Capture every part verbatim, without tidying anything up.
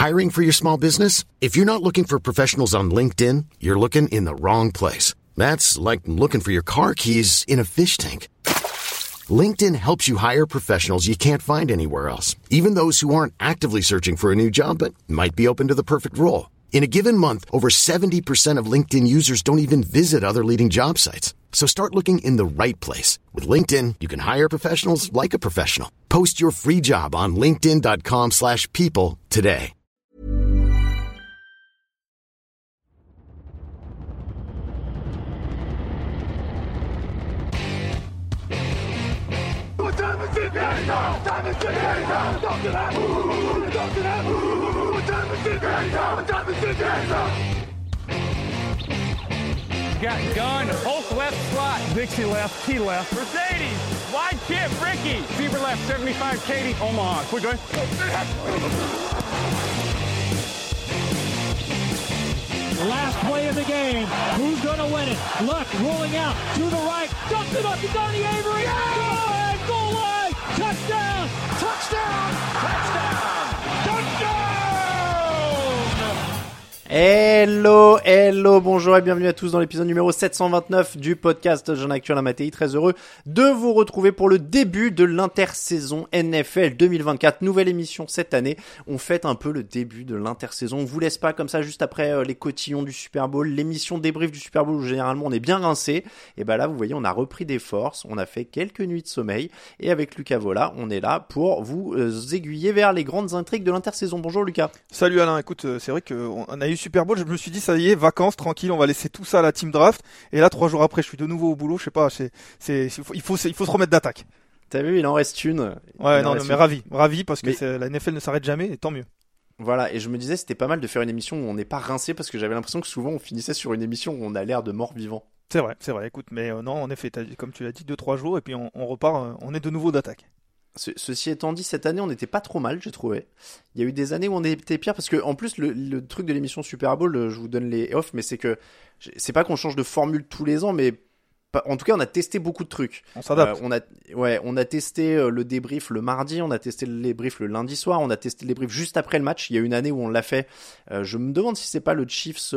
Hiring for your small business? If you're not looking for professionals on LinkedIn, you're looking in the wrong place. That's like looking for your car keys in a fish tank. LinkedIn helps you hire professionals you can't find anywhere else, even those who aren't actively searching for a new job but might be open to the perfect role. In a given month, over seventy percent of LinkedIn users don't even visit other leading job sites. So start looking in the right place. With LinkedIn, you can hire professionals like a professional. Post your free job on linkedin.com slash people today. What time is it now? Time is it now? Talk to that. Talk to that. What time is it now? What time is it now? Got gun, Hulk left slot, Dixie left, T left, Mercedes, wide chip, Ricky, Fever left, seventy-five, Katie, Omaha. Quick going. Last play of the game. Who's going to win it? Luck rolling out to the right. Dumps it up to Donnie Avery. Yeah! Goal line. Touchdown. Touchdown. Touchdown. Touchdown. Hello, hello, bonjour et bienvenue à tous dans l'épisode numéro sept cent vingt-neuf du podcast Jeune Actuel à Matéi. Très heureux de vous retrouver pour le début de l'intersaison N F L deux mille vingt-quatre. Nouvelle émission cette année. On fête un peu le début de l'intersaison. On vous laisse pas comme ça juste après euh, les cotillons du Super Bowl, l'émission débrief du Super Bowl où généralement on est bien rincé. Et ben là, vous voyez, on a repris des forces. On a fait quelques nuits de sommeil. Et avec Lucas Vola, on est là pour vous euh, aiguiller vers les grandes intrigues de l'intersaison. Bonjour Lucas. Salut Alain, écoute, euh, c'est vrai qu'on a eu Super Bowl, je me suis dit ça y est, vacances, tranquille, on va laisser tout ça à la team draft. Et là, trois jours après, je suis de nouveau au boulot. Je sais pas, c'est, c'est, il faut, il faut, il faut se remettre d'attaque. T'as vu, il en reste une. Ouais, il non, non mais une. ravi, ravi parce que mais... c'est, la N F L ne s'arrête jamais, et tant mieux. Voilà, et je me disais c'était pas mal de faire une émission où on n'est pas rincé parce que j'avais l'impression que souvent on finissait sur une émission où on a l'air de mort-vivant. C'est vrai, c'est vrai. Écoute, mais euh, non, en effet, comme tu l'as dit, deux trois jours et puis on, on repart, euh, on est de nouveau d'attaque. Ce, ceci étant dit, cette année, on n'était pas trop mal, j'ai trouvé. Il y a eu des années où on était pire, parce que en plus, le, le truc de l'émission Super Bowl, je vous donne les off, mais c'est que c'est pas qu'on change de formule tous les ans, mais en tout cas, on a testé beaucoup de trucs. On s'adapte. Euh, on a, ouais, on a testé euh, le débrief le mardi, on a testé le débrief le lundi soir, on a testé le débrief juste après le match. Il y a une année où on l'a fait. Euh, je me demande si c'est pas le Chiefs,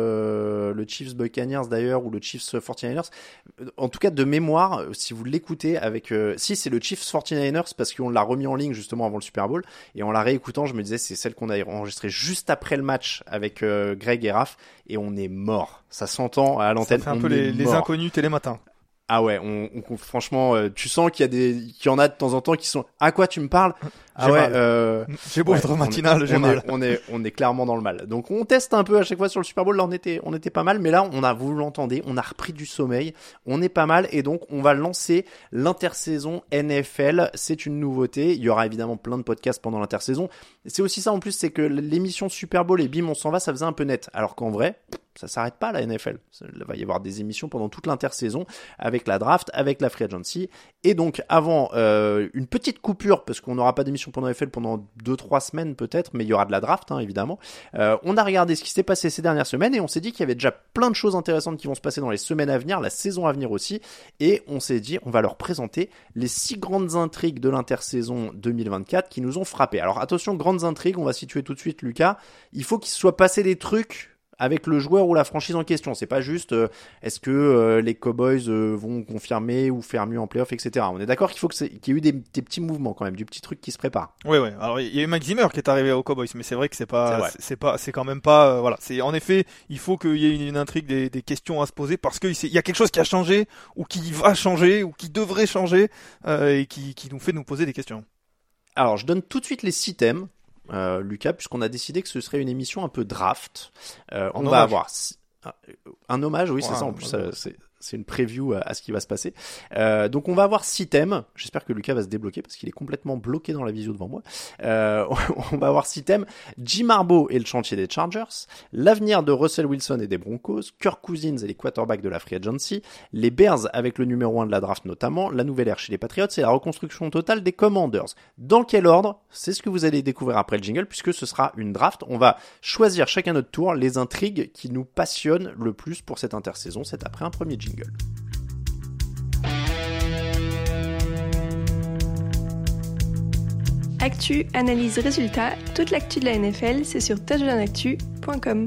euh, le Chiefs Buccaneers d'ailleurs, ou le Chiefs forty-niners. En tout cas, de mémoire, si vous l'écoutez avec, euh, si c'est le Chiefs forty-niners parce qu'on l'a remis en ligne justement avant le Super Bowl, et en la réécoutant, je me disais c'est celle qu'on a enregistrée juste après le match avec euh, Greg et Raph, et on est mort. Ça s'entend à l'antenne. Ça fait un on peu les, les inconnus télématin. Ah ouais, on, on, franchement, euh, tu sens qu'il y a des, qu'il y en a de temps en temps qui sont. À quoi tu me parles? Ah j'ai ouais. Mal. Euh, j'ai beau ouais, être matinal, on, j'ai on mal. Est, on est, on est clairement dans le mal. Donc on teste un peu à chaque fois sur le Super Bowl. Là, on était, on était pas mal, mais là, on a, vous l'entendez, on a repris du sommeil. On est pas mal, et donc on va lancer l'intersaison N F L. C'est une nouveauté. Il y aura évidemment plein de podcasts pendant l'intersaison. C'est aussi ça en plus, c'est que l'émission Super Bowl et bim, on s'en va, ça faisait un peu net. Alors qu'en vrai, ça s'arrête pas la N F L. Il va y avoir des émissions pendant toute l'intersaison avec la draft, avec la free agency. Et donc avant euh, une petite coupure, parce qu'on n'aura pas d'émission pendant N F L pendant deux trois semaines peut-être, mais il y aura de la draft hein, évidemment. Euh, on a regardé ce qui s'est passé ces dernières semaines et on s'est dit qu'il y avait déjà plein de choses intéressantes qui vont se passer dans les semaines à venir, la saison à venir aussi. Et on s'est dit on va leur présenter les six grandes intrigues de l'intersaison deux mille vingt-quatre qui nous ont frappé. Alors attention, grandes intrigues, on va situer tout de suite Lucas. Il faut qu'il se soit passé des trucs avec le joueur ou la franchise en question. C'est pas juste euh, est-ce que euh, les Cowboys euh, vont confirmer ou faire mieux en playoff, et cetera. On est d'accord qu'il faut que c'est, qu'il y ait eu des, des petits mouvements quand même, du petit truc qui se prépare. Oui, oui. Alors il y a eu Mike Zimmer qui est arrivé aux Cowboys, mais c'est vrai que c'est pas, c'est, c'est pas, c'est quand même pas, euh, voilà. C'est en effet, il faut qu'il y ait une, une intrigue, des, des questions à se poser parce qu'il y a quelque chose qui a changé ou qui va changer ou qui devrait changer euh, et qui, qui nous fait nous poser des questions. Alors je donne tout de suite les six thèmes. Euh, Lucas, puisqu'on a décidé que ce serait une émission un peu draft. Euh, on hommage. va avoir un hommage, oui, ouais, c'est ça. En plus, euh, c'est, c'est une preview à ce qui va se passer. Euh, donc, on va avoir six thèmes. J'espère que Lucas va se débloquer parce qu'il est complètement bloqué dans la visio devant moi. Euh, on va avoir six thèmes. Jim Harbaugh et le chantier des Chargers, l'avenir de Russell Wilson et des Broncos, Kirk Cousins et les quarterbacks de la free agency, les Bears avec le numéro un de la draft notamment, la nouvelle ère chez les Patriots et la reconstruction totale des Commanders. Dans quel ordre? C'est ce que vous allez découvrir après le jingle puisque ce sera une draft. On va choisir chacun notre tour les intrigues qui nous passionnent le plus pour cette intersaison. C'est après un premier jingle. Actu, analyse, résultats, toute l'actu de la N F L, c'est sur touchdown actu point com.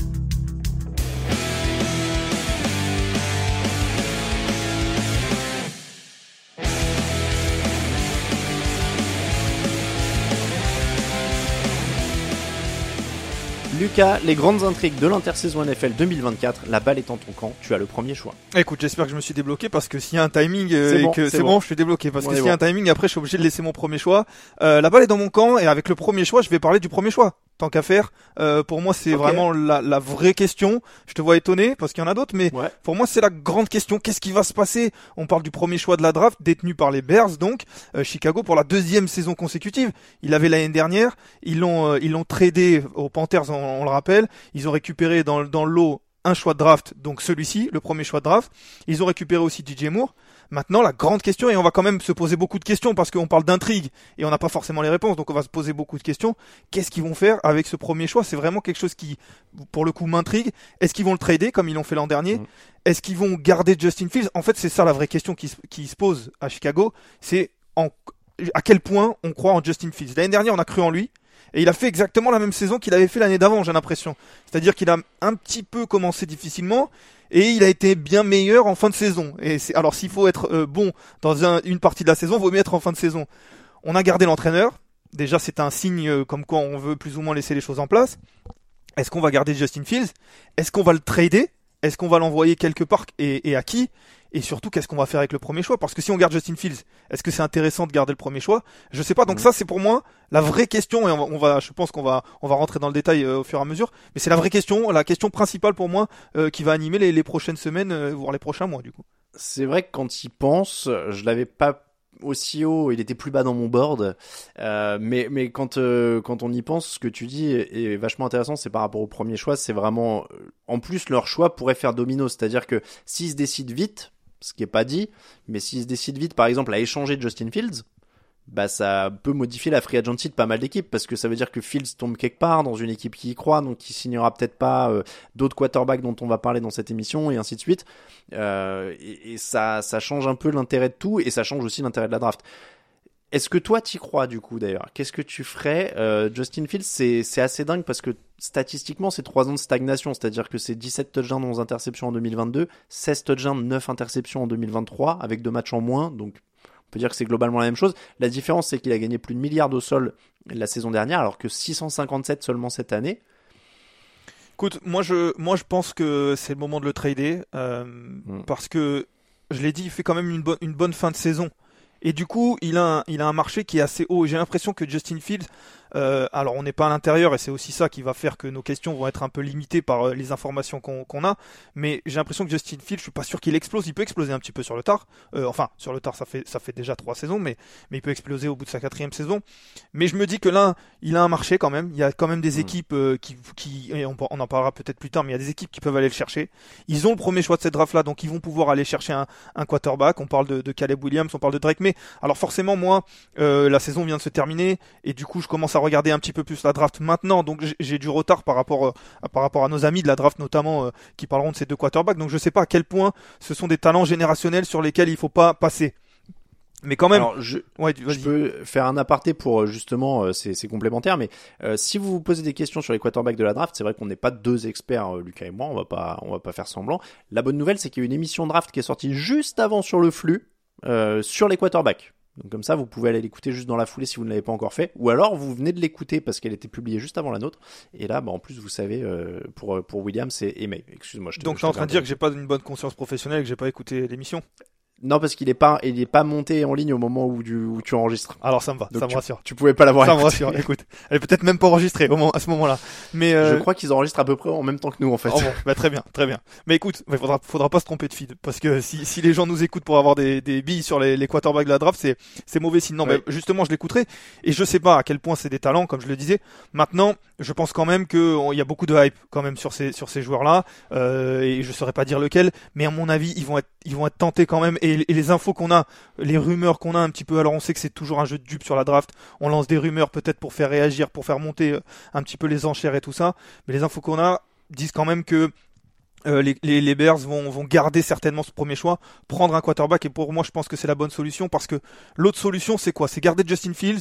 Lucas, les grandes intrigues de l'intersaison N F L deux mille vingt-quatre, la balle est en ton camp, tu as le premier choix. Écoute, j'espère que je me suis débloqué parce que s'il y a un timing, euh, c'est et bon, que c'est c'est bon. bon, je suis débloqué parce On que est s'il y a un bon. timing, après je suis obligé de laisser mon premier choix. Euh, la balle est dans mon camp et avec le premier choix, je vais parler du premier choix. Tant qu'à faire, euh, pour moi c'est Ok. vraiment la, la vraie question. Je te vois étonné parce qu'il y en a d'autres, mais Ouais. pour moi c'est la grande question. Qu'est-ce qui va se passer? On parle du premier choix de la draft, détenu par les Bears, donc euh, Chicago pour la deuxième saison consécutive. Il avait l'année dernière, ils l'ont euh, ils l'ont tradé aux Panthers, on, on le rappelle. Ils ont récupéré dans dans le lot un choix de draft, donc celui-ci, le premier choix de draft. Ils ont récupéré aussi D J Moore. Maintenant, la grande question, et on va quand même se poser beaucoup de questions parce qu'on parle d'intrigue et on n'a pas forcément les réponses, donc on va se poser beaucoup de questions. Qu'est-ce qu'ils vont faire avec ce premier choix? C'est vraiment quelque chose qui, pour le coup, m'intrigue. Est-ce qu'ils vont le trader comme ils l'ont fait l'an dernier? Mmh. Est-ce qu'ils vont garder Justin Fields? En fait, c'est ça la vraie question qui, se- qui se pose à Chicago. C'est en, à quel point on croit en Justin Fields. L'année dernière, on a cru en lui. Et il a fait exactement la même saison qu'il avait fait l'année d'avant, j'ai l'impression. C'est-à-dire qu'il a un petit peu commencé difficilement et il a été bien meilleur en fin de saison. Et c'est, alors s'il faut être euh, bon dans un, une partie de la saison, vaut mieux être en fin de saison. On a gardé l'entraîneur. Déjà, c'est un signe euh, comme quoi on veut plus ou moins laisser les choses en place. Est-ce qu'on va garder Justin Fields? Est-ce qu'on va le trader? Est-ce qu'on va l'envoyer quelque part et, et à qui? Et surtout, qu'est-ce qu'on va faire avec le premier choix? Parce que si on garde Justin Fields, est-ce que c'est intéressant de garder le premier choix? Je sais pas. Donc Mmh. ça, c'est pour moi la vraie question. Et on va, on va je pense qu'on va, on va rentrer dans le détail euh, au fur et à mesure. Mais c'est la vraie question, la question principale pour moi euh, qui va animer les, les prochaines semaines, euh, voire les prochains mois, du coup. C'est vrai que quand il pense, je l'avais pas aussi haut, il était plus bas dans mon board, euh, mais mais quand euh, quand on y pense, ce que tu dis est, est vachement intéressant. C'est par rapport au premier choix, c'est vraiment, euh, en plus leur choix pourrait faire domino, c'est-à-dire que s'ils se décident vite, ce qui est pas dit, mais s'ils se décident vite, par exemple à échanger Justin Fields, bah ça peut modifier la free agency de pas mal d'équipes, parce que ça veut dire que Fields tombe quelque part dans une équipe qui y croit, donc qui signera peut-être pas euh, d'autres quarterbacks dont on va parler dans cette émission, et ainsi de suite. Euh, et, et ça, ça change un peu l'intérêt de tout, et ça change aussi l'intérêt de la draft. Est-ce que toi t'y crois du coup d'ailleurs? Qu'est-ce que tu ferais? euh, Justin Fields, c'est, c'est assez dingue parce que statistiquement c'est trois ans de stagnation, c'est-à-dire que c'est dix-sept touchdowns, onze interceptions en deux mille vingt-deux, seize touchdowns, neuf interceptions en deux mille vingt-trois, avec deux matchs en moins, donc on peut dire que c'est globalement la même chose. La différence, c'est qu'il a gagné plus de milliards au sol la saison dernière, alors que six cent cinquante-sept seulement cette année. Écoute, moi je, moi je pense que c'est le moment de le trader euh, Mm. parce que je l'ai dit, il fait quand même une bonne, une bonne fin de saison. Et du coup, il a un, il a un marché qui est assez haut. Et j'ai l'impression que Justin Fields, euh, alors on n'est pas à l'intérieur et c'est aussi ça qui va faire que nos questions vont être un peu limitées par euh, les informations qu'on, qu'on a. Mais j'ai l'impression que Justin Fields, je suis pas sûr qu'il explose. Il peut exploser un petit peu sur le tard. Euh, enfin, sur le tard, ça fait, ça fait déjà trois saisons, mais, mais il peut exploser au bout de sa quatrième saison. Mais je me dis que là, il a un marché quand même. Il y a quand même des Mm. équipes euh, qui, qui, et on, on en parlera peut-être plus tard, mais il y a des équipes qui peuvent aller le chercher. Ils ont le premier choix de cette draft-là, donc ils vont pouvoir aller chercher un, un quarterback. On parle de, de Caleb Williams, on parle de Drake May. Alors forcément, moi, euh, la saison vient de se terminer et du coup, je commence à regarder un petit peu plus la draft maintenant. Donc j'ai, j'ai du retard par rapport, euh, à, par rapport à nos amis de la draft, notamment euh, qui parleront de ces deux quarterbacks. Donc je sais pas à quel point ce sont des talents générationnels sur lesquels il faut pas passer. Mais quand même, Alors, je, ouais, vas-y. je peux faire un aparté pour euh, justement, euh, c'est, c'est complémentaire, mais euh, si vous vous posez des questions sur les quarterbacks de la draft, c'est vrai qu'on n'est pas deux experts, euh, Lucas et moi, on va pas, on va pas faire semblant. La bonne nouvelle, c'est qu'il y a une émission draft qui est sortie juste avant sur le flux, euh, sur les quarterbacks. Donc comme ça, vous pouvez aller l'écouter juste dans la foulée si vous ne l'avez pas encore fait, ou alors vous venez de l'écouter parce qu'elle était publiée juste avant la nôtre. Et là, bah, en plus, vous savez, euh, pour pour Williams et, et May. Excuse-moi. Je te, Donc je tu es en te train de dire que j'ai pas une bonne conscience professionnelle et que j'ai pas écouté l'émission. Non, parce qu'il est pas, il est pas monté en ligne au moment où, du, où tu enregistres. Alors ça me va, Donc ça tu, me rassure. Tu pouvais pas l'avoir Ça me écouté. rassure. Écoute, elle est peut-être même pas enregistrée au moment, à ce moment-là. Mais euh... Je crois qu'ils enregistrent à peu près en même temps que nous en fait. Oh bon, bah très bien, très bien. Mais écoute, il faudra, faudra pas se tromper de feed parce que si, si les gens nous écoutent pour avoir des, des billes sur les, les quarterbacks de la draft, c'est, c'est mauvais signe. Non, Ouais. mais justement, je l'écouterai et je sais pas à quel point c'est des talents, comme je le disais. Maintenant, je pense quand même que on- il y a beaucoup de hype quand même sur ces, sur ces joueurs-là euh, et je saurais pas dire lequel, mais à mon avis, ils vont être, ils vont être tentés quand même. Et, et les infos qu'on a, les rumeurs qu'on a un petit peu, alors on sait que c'est toujours un jeu de dupes sur la draft. On lance des rumeurs peut-être pour faire réagir, pour faire monter euh, un petit peu les enchères et tout ça. Mais les infos qu'on a disent quand même que Euh, les, les, les Bears vont, vont garder certainement ce premier choix, prendre un quarterback, et pour moi je pense que c'est la bonne solution parce que l'autre solution c'est quoi? C'est garder Justin Fields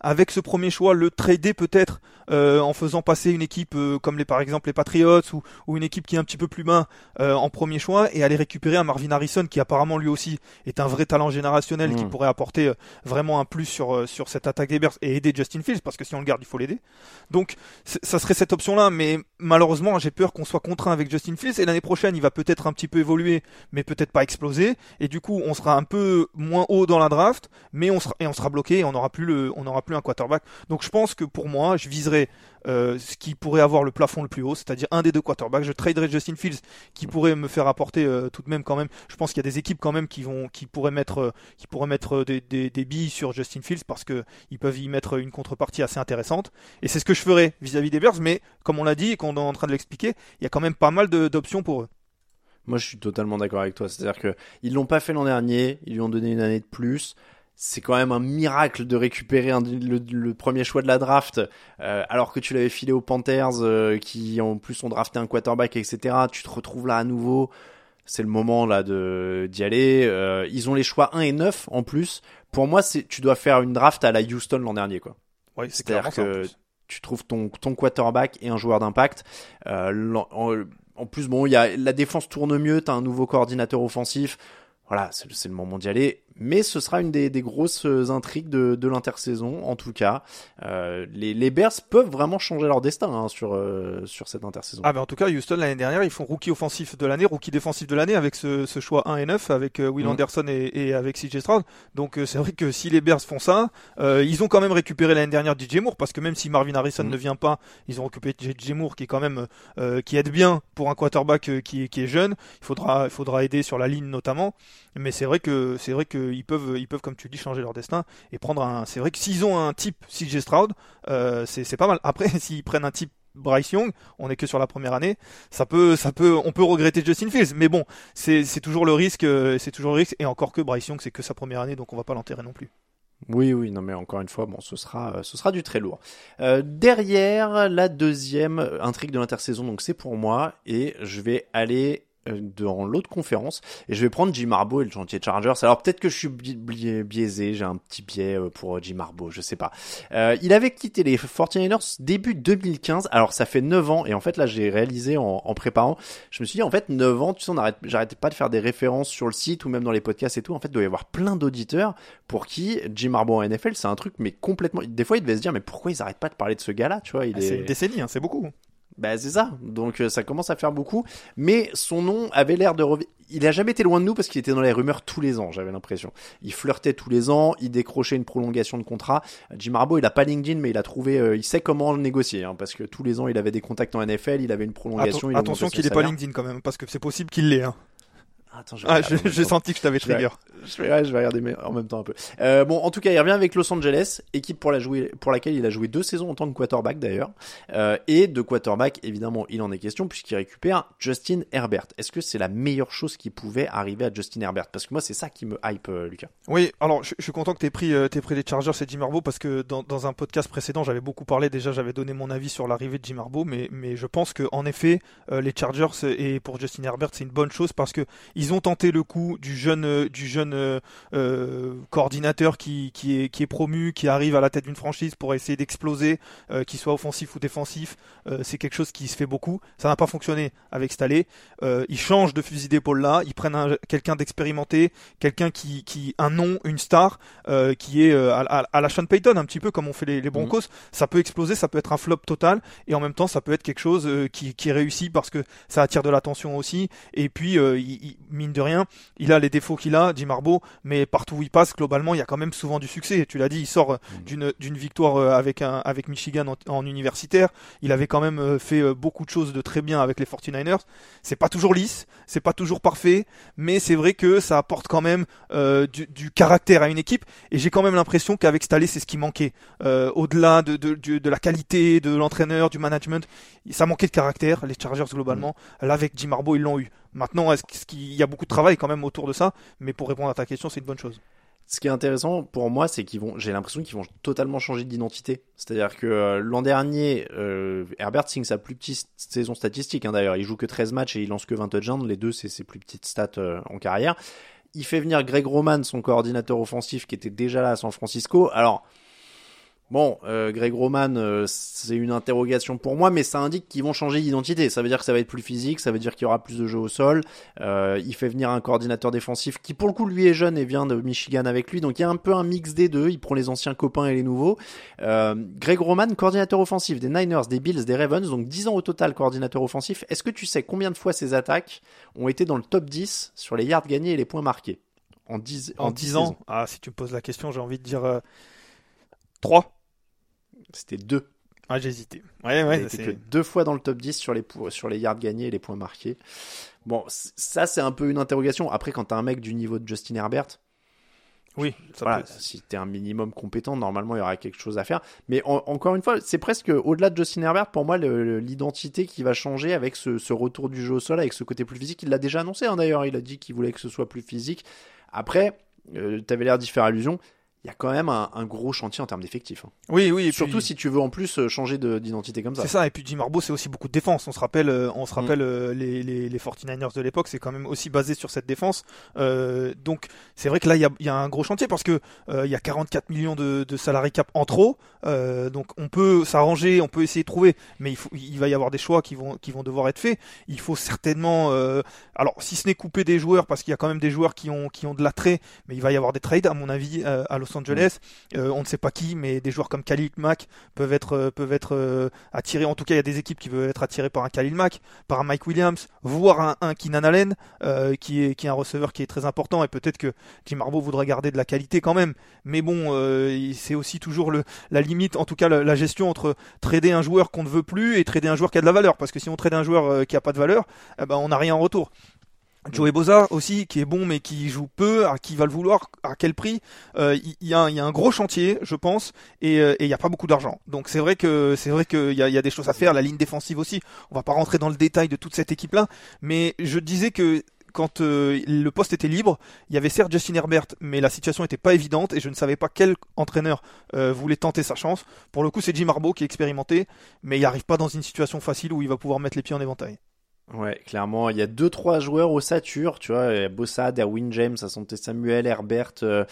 avec ce premier choix, le trader peut-être euh, en faisant passer une équipe euh, comme les par exemple les Patriots ou, ou une équipe qui est un petit peu plus main euh, en premier choix et aller récupérer un Marvin Harrison qui apparemment lui aussi est un vrai talent générationnel mmh. qui pourrait apporter euh, vraiment un plus sur euh, sur cette attaque des Bears et aider Justin Fields parce que si on le garde il faut l'aider. Donc ça serait cette option-là, mais malheureusement j'ai peur qu'on soit contraint avec Justin Fields et l'année prochaine il va peut-être un petit peu évoluer mais peut-être pas exploser et du coup on sera un peu moins haut dans la draft mais on sera et on sera bloqué et on n'aura plus le on n'aura plus un quarterback. Donc je pense que pour moi je viserais Euh, ce qui pourrait avoir le plafond le plus haut, c'est-à-dire un des deux quarterbacks. Je traderais Justin Fields qui pourrait me faire apporter euh, tout de même quand même. Je pense qu'il y a des équipes quand même qui vont, qui pourraient mettre, euh, qui pourraient mettre des, des, des billes sur Justin Fields parce que ils peuvent y mettre une contrepartie assez intéressante. Et c'est ce que je ferais vis-à-vis des Bears. Mais comme on l'a dit et qu'on est en train de l'expliquer, il y a quand même pas mal de, d'options pour eux. Moi, je suis totalement d'accord avec toi. C'est-à-dire que ils l'ont pas fait l'an dernier, ils lui ont donné une année de plus. C'est quand même un miracle de récupérer un, le, le premier choix de la draft euh, alors que tu l'avais filé aux Panthers euh, qui en plus ont drafté un quarterback, et cetera. Tu te retrouves là à nouveau. C'est le moment là de d'y aller. Euh, ils ont les choix un et neuf en plus. Pour moi, c'est tu dois faire une draft à la Houston l'an dernier, quoi. Oui, c'est C'est-à-dire que tu trouves ton ton quarterback et un joueur d'impact. Euh, en, en plus, bon, il y a la défense tourne mieux. T'as un nouveau coordinateur offensif. Voilà, c'est, c'est le moment d'y aller. Mais ce sera une des, des grosses intrigues de, de l'intersaison, en tout cas. Euh, les, les Bears peuvent vraiment changer leur destin hein, sur, euh, sur cette intersaison. Ah ben en tout cas, Houston, l'année dernière, ils font rookie offensif de l'année, rookie défensif de l'année avec ce, ce choix un et neuf, avec euh, Will mmh. Anderson et, et avec C J Stroud. Donc euh, c'est vrai que si les Bears font ça, euh, ils ont quand même récupéré l'année dernière D J Moore, parce que même si Marvin Harrison mmh. ne vient pas, ils ont récupéré D J Moore qui est quand même euh, qui aide bien pour un quarterback euh, qui, qui est jeune. Il faudra, il faudra aider sur la ligne notamment. Mais c'est vrai que c'est vrai qu'ils peuvent, ils peuvent comme tu dis changer leur destin et prendre un. C'est vrai que s'ils ont un type C J Stroud, euh, c'est c'est pas mal. Après, s'ils prennent un type Bryce Young, on est que sur la première année, ça peut, ça peut, on peut regretter Justin Fields. Mais bon, c'est c'est toujours le risque, c'est toujours le risque. Et encore que Bryce Young, c'est que sa première année, donc on va pas l'enterrer non plus. Oui, oui, non mais encore une fois, bon, ce sera, ce sera du très lourd. Euh, derrière la deuxième intrigue de l'intersaison, donc c'est pour moi et je vais aller dans l'autre conférence et je vais prendre Jim Harbaugh et le chantier Chargers. Alors peut-être que je suis bi- bi- biaisé, j'ai un petit biais pour Jim Harbaugh, je sais pas. Euh, il avait quitté les forty-niners début deux mille quinze. Alors ça fait neuf ans et en fait là j'ai réalisé en, en préparant, je me suis dit en fait neuf ans, tu sais on arrête, j'arrêtais pas de faire des références sur le site ou même dans les podcasts et tout. En fait il doit y avoir plein d'auditeurs pour qui Jim Harbaugh en N F L c'est un truc mais complètement. Des fois ils devaient se dire mais pourquoi ils arrêtent pas de parler de ce gars-là, tu vois. Il ah, est... C'est une décennie, hein, c'est beaucoup. Bah c'est ça, donc euh, ça commence à faire beaucoup, mais son nom avait l'air de revenir. Il a jamais été loin de nous parce qu'il était dans les rumeurs tous les ans, j'avais l'impression. Il flirtait tous les ans, il décrochait une prolongation de contrat. Jim Harbaugh, il a pas LinkedIn, mais il a trouvé, euh, il sait comment le négocier, hein, parce que tous les ans il avait des contacts en N F L, il avait une prolongation. Atten- il attention qu'il ait pas LinkedIn quand même, parce que c'est possible qu'il l'ait. Hein. Attends, je ah, j'ai, j'ai senti que je t'avais trigger. Je vais, ouais, je vais regarder mais en même temps un peu. Euh, bon, en tout cas, il revient avec Los Angeles, équipe pour la jouer, pour laquelle il a joué deux saisons en tant que quarterback d'ailleurs. Euh, et de quarterback, évidemment, il en est question puisqu'il récupère Justin Herbert. Est-ce que c'est la meilleure chose qui pouvait arriver à Justin Herbert? Parce que moi, c'est ça qui me hype, euh, Lucas. Oui, alors je, je suis content que t'aies pris, euh, t'aies pris les Chargers et Jim Harbaugh parce que dans, dans un podcast précédent, j'avais beaucoup parlé. Déjà, j'avais donné mon avis sur l'arrivée de Jim Harbaugh, mais mais je pense que en effet, euh, les Chargers et pour Justin Herbert, c'est une bonne chose parce que ils ont tenté le coup du jeune euh, du jeune euh, euh, coordinateur qui qui est qui est promu, qui arrive à la tête d'une franchise pour essayer d'exploser, euh, qu'il soit offensif ou défensif. Euh, c'est quelque chose qui se fait beaucoup. Ça n'a pas fonctionné avec Staley. Euh, ils changent de fusil d'épaule là. Ils prennent un, quelqu'un d'expérimenté, quelqu'un qui qui un nom, une star, euh, qui est euh, à, à, à la Sean Payton un petit peu comme on fait les, les Broncos. Mmh. Ça peut exploser, ça peut être un flop total et en même temps ça peut être quelque chose euh, qui qui réussit parce que ça attire de l'attention aussi. Et puis euh, il, il, mine de rien, il a les défauts qu'il a, Jim Harbaugh, mais partout où il passe, globalement, il y a quand même souvent du succès. Tu l'as dit, il sort mmh. d'une d'une victoire avec un avec Michigan en, en universitaire. Il avait quand même fait beaucoup de choses de très bien avec les forty-niners. C'est pas toujours lisse, c'est pas toujours parfait, mais c'est vrai que ça apporte quand même euh, du, du caractère à une équipe. Et j'ai quand même l'impression qu'avec Staley, c'est ce qui manquait. Euh, au-delà de, de, de, de la qualité de l'entraîneur, du management, ça manquait de caractère. Les Chargers globalement, mmh. là avec Jim Harbaugh, ils l'ont eu. Maintenant, est-ce qu'il y a beaucoup de travail quand même autour de ça, mais pour répondre à ta question, c'est une bonne chose. Ce qui est intéressant pour moi, c'est qu'ils vont, j'ai l'impression qu'ils vont totalement changer d'identité. C'est-à-dire que euh, l'an dernier, euh, Herbert signe sa plus petite saison statistique. Hein, d'ailleurs, il joue que treize matchs et il lance que vingt touchdowns. Les deux, c'est ses plus petites stats euh, en carrière. Il fait venir Greg Roman, son coordinateur offensif, qui était déjà là à San Francisco. Alors, Bon, euh, Greg Roman, euh, c'est une interrogation pour moi, mais ça indique qu'ils vont changer d'identité. Ça veut dire que ça va être plus physique, ça veut dire qu'il y aura plus de jeux au sol. Euh, il fait venir un coordinateur défensif qui, pour le coup, lui est jeune et vient de Michigan avec lui. Donc il y a un peu un mix des deux. Il prend les anciens copains et les nouveaux. Euh, Greg Roman, coordinateur offensif des Niners, des Bills, des Ravens. Donc dix ans au total, coordinateur offensif. Est-ce que tu sais combien de fois ces attaques ont été dans le top dix sur les yards gagnés et les points marqués en dix, En en dix dix ans. saisons. Ah, si tu me poses la question, j'ai envie de dire euh, trois. C'était deux. Ah, j'ai hésité. Ouais, Il ouais, a été c'est... que deux fois dans le top dix sur les, po- sur les yards gagnés et les points marqués. Bon, c- ça, c'est un peu une interrogation. Après, quand t'as un mec du niveau de Justin Herbert, Oui, ça voilà, peut... si t'es un minimum compétent, normalement, il y aura quelque chose à faire. Mais en- encore une fois, c'est presque au-delà de Justin Herbert, pour moi, le- le- l'identité qui va changer avec ce, ce retour du jeu au sol, avec ce côté plus physique. Il l'a déjà annoncé, hein, d'ailleurs. Il a dit qu'il voulait que ce soit plus physique. Après, euh, t'avais l'air d'y faire allusion. Il y a quand même un, un gros chantier en termes d'effectifs. Hein. Oui, oui. Et Surtout puis... si tu veux en plus euh, changer de, d'identité comme ça. C'est ça, et puis Jim Harbaugh, c'est aussi beaucoup de défense. On se rappelle, euh, on se rappelle Mm. euh, les, les, les forty-niners de l'époque, c'est quand même aussi basé sur cette défense. Euh, donc, c'est vrai que là, il y a, il y a un gros chantier parce que euh, il y a quarante-quatre millions de, de salary cap en trop. Euh, donc, on peut s'arranger, on peut essayer de trouver, mais il, faut, il va y avoir des choix qui vont, qui vont devoir être faits. Il faut certainement, euh, alors, si ce n'est couper des joueurs, parce qu'il y a quand même des joueurs qui ont, qui ont de l'attrait, mais il va y avoir des trades, à mon avis, euh, à Los Angeles. Mm. Euh, on ne sait pas qui, mais des joueurs comme Khalil Mack peuvent être, euh, peuvent être euh, attirés. En tout cas, il y a des équipes qui peuvent être attirées par un Khalil Mack, par un Mike Williams, voire un, un Keenan Allen, euh, qui est, qui est un receveur qui est très important. Et peut-être que Jim Harbaugh voudrait garder de la qualité quand même. Mais bon, euh, c'est aussi toujours le, la limite, en tout cas la, la gestion entre trader un joueur qu'on ne veut plus et trader un joueur qui a de la valeur. Parce que si on trade un joueur euh, qui a pas de valeur, eh ben, on n'a rien en retour. Joey Bosa aussi, qui est bon mais qui joue peu, à qui va le vouloir, à quel prix. euh, Il y, y, a, y a un gros chantier, je pense, et il y a pas beaucoup d'argent. Donc c'est vrai que c'est vrai qu'il y a, y a des choses à faire. La ligne défensive aussi. On va pas rentrer dans le détail de toute cette équipe-là, mais je disais que quand euh, le poste était libre, il y avait certes Justin Herbert, mais la situation était pas évidente et je ne savais pas quel entraîneur euh, voulait tenter sa chance. Pour le coup, c'est Jim Harbaugh qui est expérimenté, mais il arrive pas dans une situation facile où il va pouvoir mettre les pieds en éventail. Ouais, clairement, il y a deux trois joueurs au Satur, tu vois, il y a Bossa, Derwin James, Asante Samuel, Herbert, euh,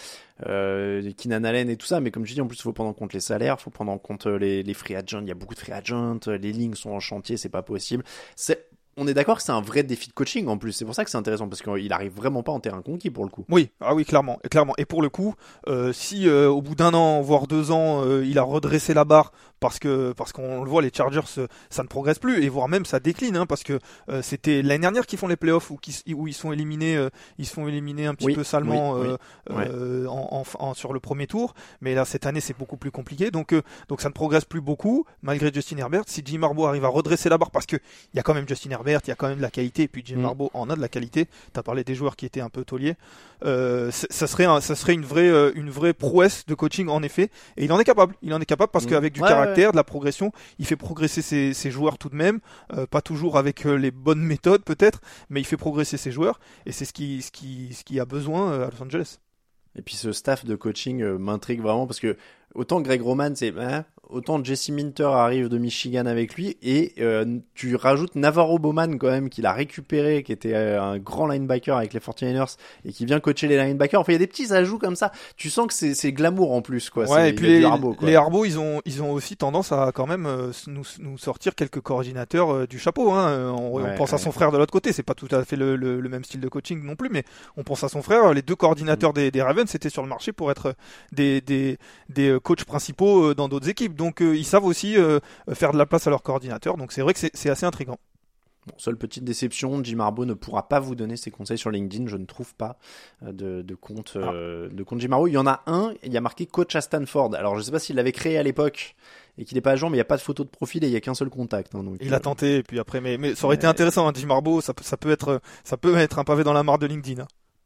euh, Keenan Allen et tout ça, mais comme je dis, en plus, il faut prendre en compte les salaires, il faut prendre en compte les, les free agents, il y a beaucoup de free agents, les lignes sont en chantier, c'est pas possible. C'est... On est d'accord que c'est un vrai défi de coaching en plus, c'est pour ça que c'est intéressant, parce qu'il arrive vraiment pas en terrain conquis pour le coup. Oui, ah oui, clairement, et clairement. Et pour le coup, euh, si euh, au bout d'un an, voire deux ans, euh, il a redressé la barre, parce que parce qu'on le voit, les Chargers, euh, ça ne progresse plus, et voire même ça décline, hein, parce que euh, c'était l'année dernière qu'ils font les playoffs, où, qui, où ils sont éliminés, euh, ils se font éliminer un petit oui, peu salement oui, euh, oui. euh, en, en, en, sur le premier tour, mais là cette année c'est beaucoup plus compliqué, donc euh, donc ça ne progresse plus beaucoup, malgré Justin Herbert. Si Jim Harbaugh arrive à redresser la barre, parce que il y a quand même Justin Herbert, il y a quand même de la qualité, et puis Jim Harbaugh mm. en a de la qualité. T'as parlé des joueurs qui étaient un peu tauliers. Euh, ça serait, un, ça serait une vraie, une vraie prouesse de coaching en effet. Et il en est capable. Il en est capable parce mm. qu'avec du ouais, caractère, ouais. de la progression, il fait progresser ses, ses joueurs tout de même. Euh, pas toujours avec euh, les bonnes méthodes peut-être, mais il fait progresser ses joueurs. Et c'est ce qui, ce qui, ce qui a besoin euh, à Los Angeles. Et puis ce staff de coaching euh, m'intrigue vraiment parce que autant Greg Roman, c'est hein, autant Jesse Minter arrive de Michigan avec lui et euh, tu rajoutes Navarro Bowman quand même qu'il a récupéré, qui était euh, un grand linebacker avec les forty-niners et qui vient coacher les linebackers. Enfin, il y a des petits ajouts comme ça. Tu sens que c'est, c'est glamour en plus, quoi. Ouais, c'est, et puis les Harbaugh, quoi. les Harbaugh, ils ont ils ont aussi tendance à quand même euh, nous nous sortir quelques coordinateurs euh, du chapeau. Hein. On, ouais, on pense ouais. à son frère de l'autre côté. C'est pas tout à fait le, le, le même style de coaching non plus, mais on pense à son frère. Les deux coordinateurs mmh. des, des Ravens c'était sur le marché pour être des des des coachs principaux dans d'autres équipes. Donc euh, ils savent aussi euh, faire de la place à leur coordinateur. Donc c'est vrai que c'est, c'est assez intriguant. Bon, seule petite déception, Jim Harbaugh ne pourra pas vous donner ses conseils sur LinkedIn. Je ne trouve pas de, de compte euh, ah. de compte Jim Harbaugh. Il y en a un, il y a marqué coach à Stanford. Alors je ne sais pas s'il l'avait créé à l'époque et qu'il n'est pas à jour, mais il n'y a pas de photo de profil et il n'y a qu'un seul contact. Hein, donc, il euh... a tenté et puis après, mais, mais ça aurait euh... été intéressant. Hein, Jim Harbaugh, ça, ça peut être, ça peut être un pavé dans la mare de LinkedIn. Hein.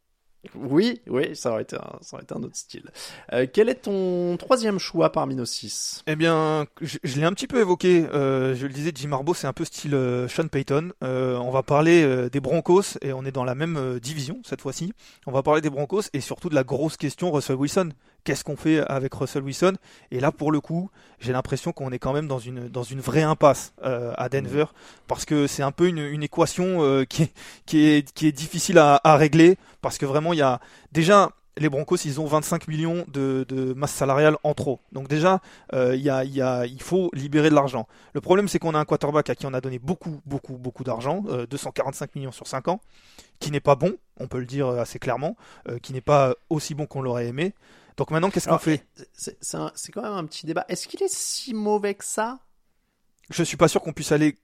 Oui, oui, ça aurait été un, ça aurait été un autre style. Euh, quel est ton troisième choix parmi nos six ? Eh bien, je, je l'ai un petit peu évoqué. Euh, je le disais, Jim Harbaugh, c'est un peu style euh, Sean Payton. Euh, on va parler euh, des Broncos et on est dans la même euh, division cette fois-ci. On va parler des Broncos et surtout de la grosse question Russell Wilson. Qu'est-ce qu'on fait avec Russell Wilson ? Et là, pour le coup, j'ai l'impression qu'on est quand même dans une dans une vraie impasse euh, à Denver parce que c'est un peu une, une équation euh, qui est qui est qui est difficile à, à régler parce que vraiment il y a déjà les Broncos, ils ont vingt-cinq millions de, de masse salariale en trop. Donc déjà, euh, y a, y a, il faut libérer de l'argent. Le problème, c'est qu'on a un quarterback à qui on a donné beaucoup, beaucoup, beaucoup d'argent, euh, deux cent quarante-cinq millions sur cinq ans, qui n'est pas bon, on peut le dire assez clairement, euh, qui n'est pas aussi bon qu'on l'aurait aimé. Donc maintenant, qu'est-ce Alors, qu'on fait ? c'est, c'est, un- c'est quand même un petit débat. Est-ce qu'il est si mauvais que ça? Je suis pas sûr qu'on puisse aller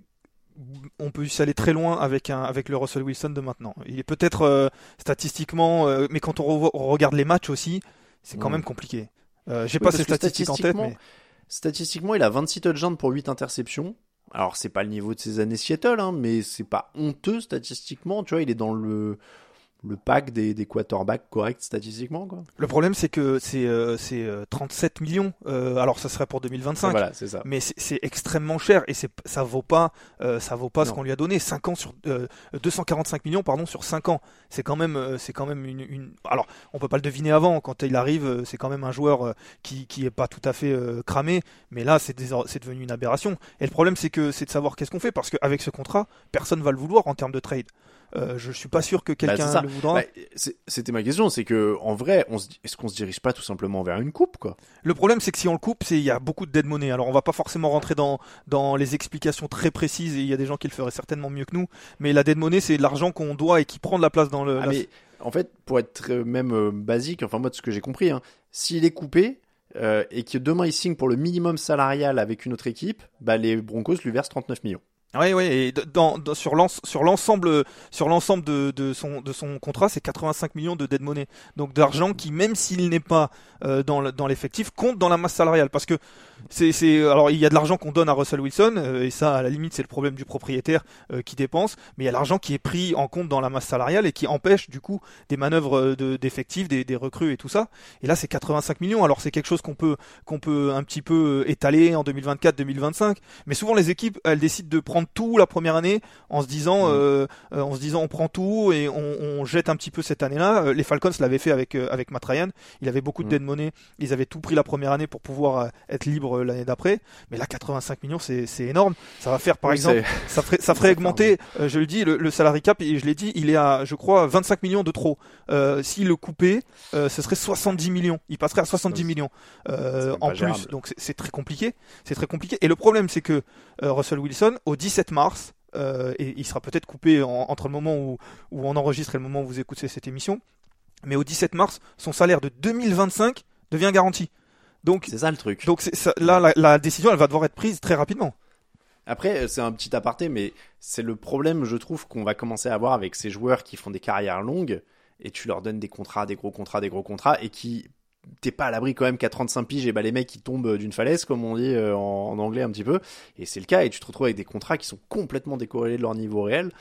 on peut aller très loin avec un avec le Russell Wilson de maintenant. Il est peut-être euh, statistiquement, euh, mais quand on, re- on regarde les matchs aussi, c'est quand Mm. même compliqué. Euh, j'ai Oui, pas parce ces que statistiques en tête, mais Statistiquement, il a vingt-six touchdowns pour huit interceptions. Alors, c'est pas le niveau de ses années Seattle, hein, mais c'est pas honteux statistiquement. Tu vois, il est dans le, le pack des, des quarterbacks corrects statistiquement, quoi. le problème c'est que c'est euh, c'est euh, trente-sept millions. Euh, alors ça serait pour deux mille vingt-cinq. Voilà, c'est ça. Mais c'est, c'est extrêmement cher et c'est ça vaut pas euh, ça vaut pas ce Non. qu'on lui a donné. cinq ans sur euh, deux cent quarante-cinq millions pardon sur cinq ans. C'est quand même euh, c'est quand même une, une alors on peut pas le deviner avant quand il arrive, euh, c'est quand même un joueur euh, qui qui est pas tout à fait euh, cramé, mais là c'est désor- c'est devenu une aberration. Et le problème c'est que c'est de savoir qu'est-ce qu'on fait parce qu'avec ce contrat, personne va le vouloir en termes de trade. Euh, je suis pas sûr que Bah, quelqu'un c'est ça. le voudra. Bah, c'est- c'était ma question, c'est que en vrai, on se, dit- est-ce qu'on se dirige pas tout simplement vers une coupe, quoi? Le problème, c'est que si on le coupe, c'est il y a beaucoup de dead money. Alors, on va pas forcément rentrer dans dans les explications très précises et il y a des gens qui le feraient certainement mieux que nous. Mais la dead money, c'est de l'argent qu'on doit et qui prend de la place dans le. Ah, la- mais en fait, pour être euh, même euh, basique, enfin moi de ce que j'ai compris, hein, s'il est coupé euh, et que demain il signe pour le minimum salarial avec une autre équipe, bah les Broncos lui versent trente-neuf millions. Oui, oui. Et de- dans, dans- sur l'ens- sur l'ensemble sur l'ensemble de, de son de son contrat, c'est quatre-vingt-cinq millions de dead money. Donc d'argent qui, même s'il n'est pas euh, dans le- dans l'effectif, compte dans la masse salariale. Parce que c'est c'est alors il y a de l'argent qu'on donne à Russell Wilson euh, et ça à la limite c'est le problème du propriétaire euh, qui dépense, mais il y a l'argent qui est pris en compte dans la masse salariale et qui empêche du coup des manœuvres euh, de d'effectifs, des, des recrues et tout ça. Et là c'est quatre-vingt-cinq millions. Alors c'est quelque chose qu'on peut qu'on peut un petit peu euh, étaler en deux mille vingt-quatre deux mille vingt-cinq, mais souvent les équipes elles décident de prendre tout la première année en se disant Mmh. euh, euh, en se disant on prend tout et on, on jette un petit peu cette année-là. Euh, les Falcons l'avaient fait avec euh, avec Matt Ryan. Il avait beaucoup de Mmh. dead money. Ils avaient tout pris la première année pour pouvoir euh, être libre euh, l'année d'après. Mais là, quatre-vingt-cinq millions, c'est, c'est énorme. Ça va faire, par Oui, exemple, c'est- ça ferait, ça ferait ça fait augmenter, euh, je le dis, le, le salary cap, et je l'ai dit, il est à, je crois, vingt-cinq millions de trop. Euh, s'il le coupait, euh, ce serait soixante-dix millions. Il passerait à soixante-dix C'est- millions euh, c'est même en pas plus. gérable. Donc c'est, c'est très compliqué. C'est très compliqué. Et le problème, c'est que euh, Russell Wilson, au dix-sept mars, euh, et il sera peut-être coupé en- entre le moment où, où on enregistre et le moment où vous écoutez cette émission, mais au dix-sept mars, son salaire de deux mille vingt-cinq devient garanti. Donc, C'est ça le truc. donc c'est, ça, là, la, la décision, elle va devoir être prise très rapidement. Après, c'est un petit aparté, mais c'est le problème, je trouve, qu'on va commencer à avoir avec ces joueurs qui font des carrières longues et tu leur donnes des contrats, des gros contrats, des gros contrats et qui t'es pas à l'abri quand même qu'à trente-cinq piges et bah les mecs qui tombent d'une falaise, comme on dit euh, en, en anglais un petit peu, et c'est le cas, et tu te retrouves avec des contrats qui sont complètement décorrélés de leur niveau réel.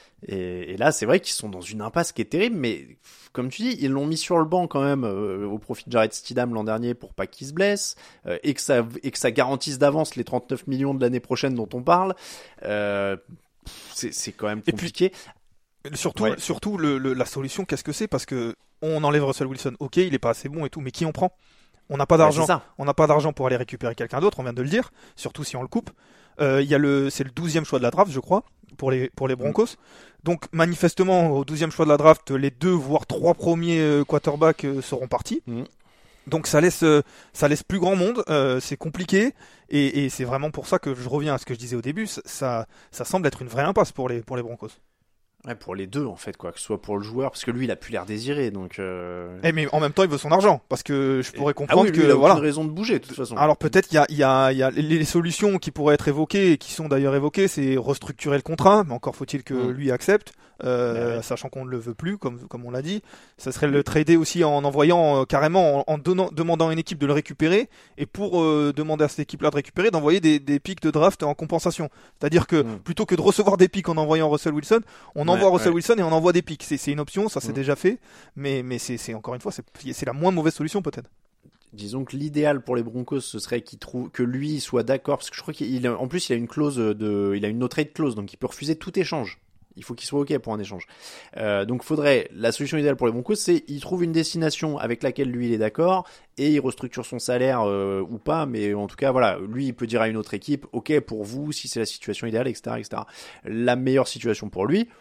Et, et là, c'est vrai qu'ils sont dans une impasse qui est terrible, mais pff, comme tu dis, ils l'ont mis sur le banc quand même euh, au profit de Jared Stidham l'an dernier pour pas qu'il se blesse, euh, et que ça et que ça garantisse d'avance les trente-neuf millions de l'année prochaine dont on parle. Euh, pff, c'est, c'est quand même Et puis, compliqué. Surtout, Ouais. surtout le, le- la solution, qu'est-ce que c'est? Parce que on enlève Russell Wilson. Ok, il est pas assez bon et tout, mais qui on prend? On n'a pas Ouais, d'argent. c'est ça. On n'a pas d'argent pour aller récupérer quelqu'un d'autre. On vient de le dire. Surtout si on le coupe. Euh, Il y a le, c'est le douzième choix de la draft, je crois, pour les pour les Broncos. Donc manifestement, au douzième choix de la draft, les deux voire trois premiers euh, quarterbacks euh, seront partis. Mm. Donc ça laisse euh, ça laisse plus grand monde. Euh, c'est compliqué et, et c'est vraiment pour ça que je reviens à ce que je disais au début. Ça ça, ça semble être une vraie impasse pour les pour les Broncos. Ouais, pour les deux en fait, quoi, que ce soit pour le joueur, parce que lui, il a plus l'air désiré, donc. Euh... Eh, mais en même temps, il veut son argent parce que je pourrais Ah comprendre oui, lui, que il a voilà. aucune raison de bouger de toute façon. Alors peut-être il y a, il y, a, il y a les les solutions qui pourraient être évoquées et qui sont d'ailleurs évoquées, c'est restructurer le contrat, mais encore faut-il que Mm. lui accepte, euh, Ouais, ouais. sachant qu'on ne le veut plus, comme comme on l'a dit. Ça serait le trader aussi en envoyant euh, carrément, en, en donnant, demandant à une équipe de le récupérer et pour euh, demander à cette équipe-là de récupérer, d'envoyer des, des pics de draft en compensation. C'est-à-dire que Mm. plutôt que de recevoir des pics en envoyant Russell Wilson, on Ouais, envoie Russell ouais. Wilson et on envoie des pics. C'est, c'est une option, ça c'est Mm. déjà fait, mais mais c'est, c'est encore une fois, c'est, c'est la moins mauvaise solution peut-être. Disons que l'idéal pour les Broncos, ce serait qu'il trouve que lui soit d'accord, parce que je crois qu'il a, en plus il a une clause de, il a une no trade clause, donc il peut refuser tout échange. Il faut qu'il soit ok pour un échange. Euh, donc faudrait, la solution idéale pour les Broncos, c'est il trouve une destination avec laquelle lui il est d'accord et il restructure son salaire euh, ou pas, mais en tout cas voilà, lui il peut dire à une autre équipe, ok pour vous si c'est la situation idéale, et cetera, et cetera. La meilleure situation pour lui,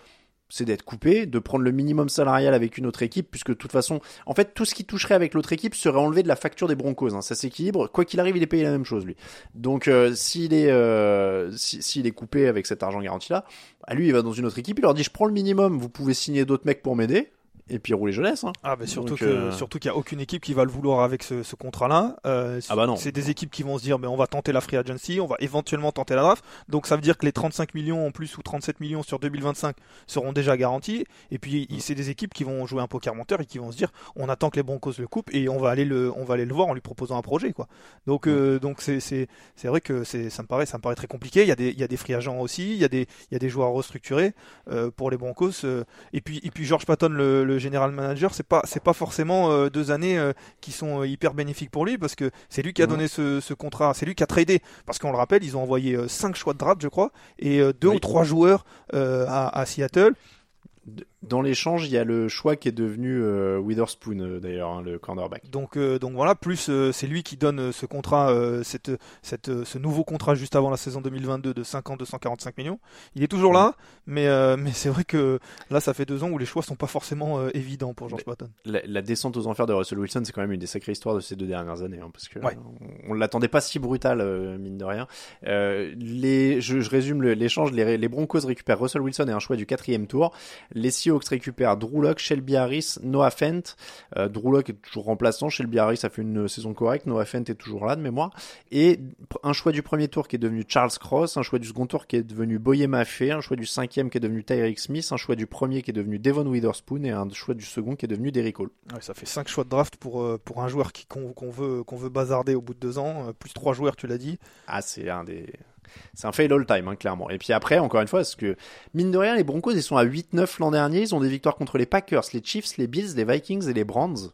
c'est d'être coupé, de prendre le minimum salarial avec une autre équipe, puisque de toute façon, en fait, tout ce qui toucherait avec l'autre équipe serait enlevé de la facture des Broncos. Hein. Ça s'équilibre. Quoi qu'il arrive, il est payé la même chose, lui. Donc, euh, s'il est, euh, si, s'il est coupé avec cet argent garanti-là, à lui, il va dans une autre équipe, il leur dit, je prends le minimum, vous pouvez signer d'autres mecs pour m'aider. Et puis rouler jeunesse. Hein. Ah bah surtout Donc, que euh... surtout qu'il y a aucune équipe qui va le vouloir avec ce, ce contrat-là. Euh, ah bah non. C'est des équipes qui vont se dire mais on va tenter la free agency, on va éventuellement tenter la draft. Donc ça veut dire que les trente-cinq millions en plus ou trente-sept millions sur deux mille vingt-cinq seront déjà garantis. Et puis mmh. c'est des équipes qui vont jouer un poker menteur et qui vont se dire on attend que les Broncos le coupent et on va aller le on va aller le voir en lui proposant un projet quoi. Donc mmh. euh, donc c'est c'est c'est vrai que c'est ça me paraît ça me paraît très compliqué. Il y a des il y a des free agents aussi, il y a des il y a des joueurs restructurés euh, pour les Broncos. Euh, et puis et puis George Patton le, le general manager c'est pas c'est pas forcément euh, deux années euh, qui sont euh, hyper bénéfiques pour lui parce que c'est lui qui a donné ce, ce contrat, c'est lui qui a tradé parce qu'on le rappelle ils ont envoyé euh, cinq choix de draft je crois et euh, deux oui. ou trois joueurs euh, à, à Seattle. Dans l'échange, il y a le choix qui est devenu euh, Witherspoon euh, d'ailleurs, hein, le cornerback. Donc, euh, donc voilà, plus euh, c'est lui qui donne euh, ce contrat, euh, cette, cette, euh, ce nouveau contrat juste avant la saison deux mille vingt-deux de cinq ans, deux cent quarante-cinq millions. Il est toujours là, mais, euh, mais c'est vrai que là, ça fait deux ans où les choix sont pas forcément euh, évidents pour George Patton. La, la descente aux enfers de Russell Wilson, c'est quand même une des sacrées histoires de ces deux dernières années, hein, parce que ouais. on, on l'attendait pas si brutal, euh, mine de rien. Euh, les, je, je résume le, l'échange. Les, les Broncos récupèrent Russell Wilson et un choix du quatrième tour. Les Seahawks récupèrent Drew Lock, Shelby Harris, Noah Fent. Euh, Drew Lock est toujours remplaçant. Shelby Harris a fait une saison correcte. Noah Fent est toujours là de mémoire. Et un choix du premier tour qui est devenu Charles Cross, un choix du second tour qui est devenu Boye Maffei, un choix du cinquième qui est devenu Tyreek Smith, un choix du premier qui est devenu Devon Witherspoon et un choix du second qui est devenu Derrick Hall. Ouais, ça fait cinq choix de draft pour, euh, pour un joueur qui, qu'on, qu'on, veut, qu'on veut bazarder au bout de deux ans. Euh, plus trois joueurs, tu l'as dit. Ah, c'est un des... C'est un fail all time, hein, clairement. Et puis après, encore une fois, parce que, mine de rien, les Broncos, ils sont à huit neuf l'an dernier. Ils ont des victoires contre les Packers, les Chiefs, les Bills, les Vikings et les Browns.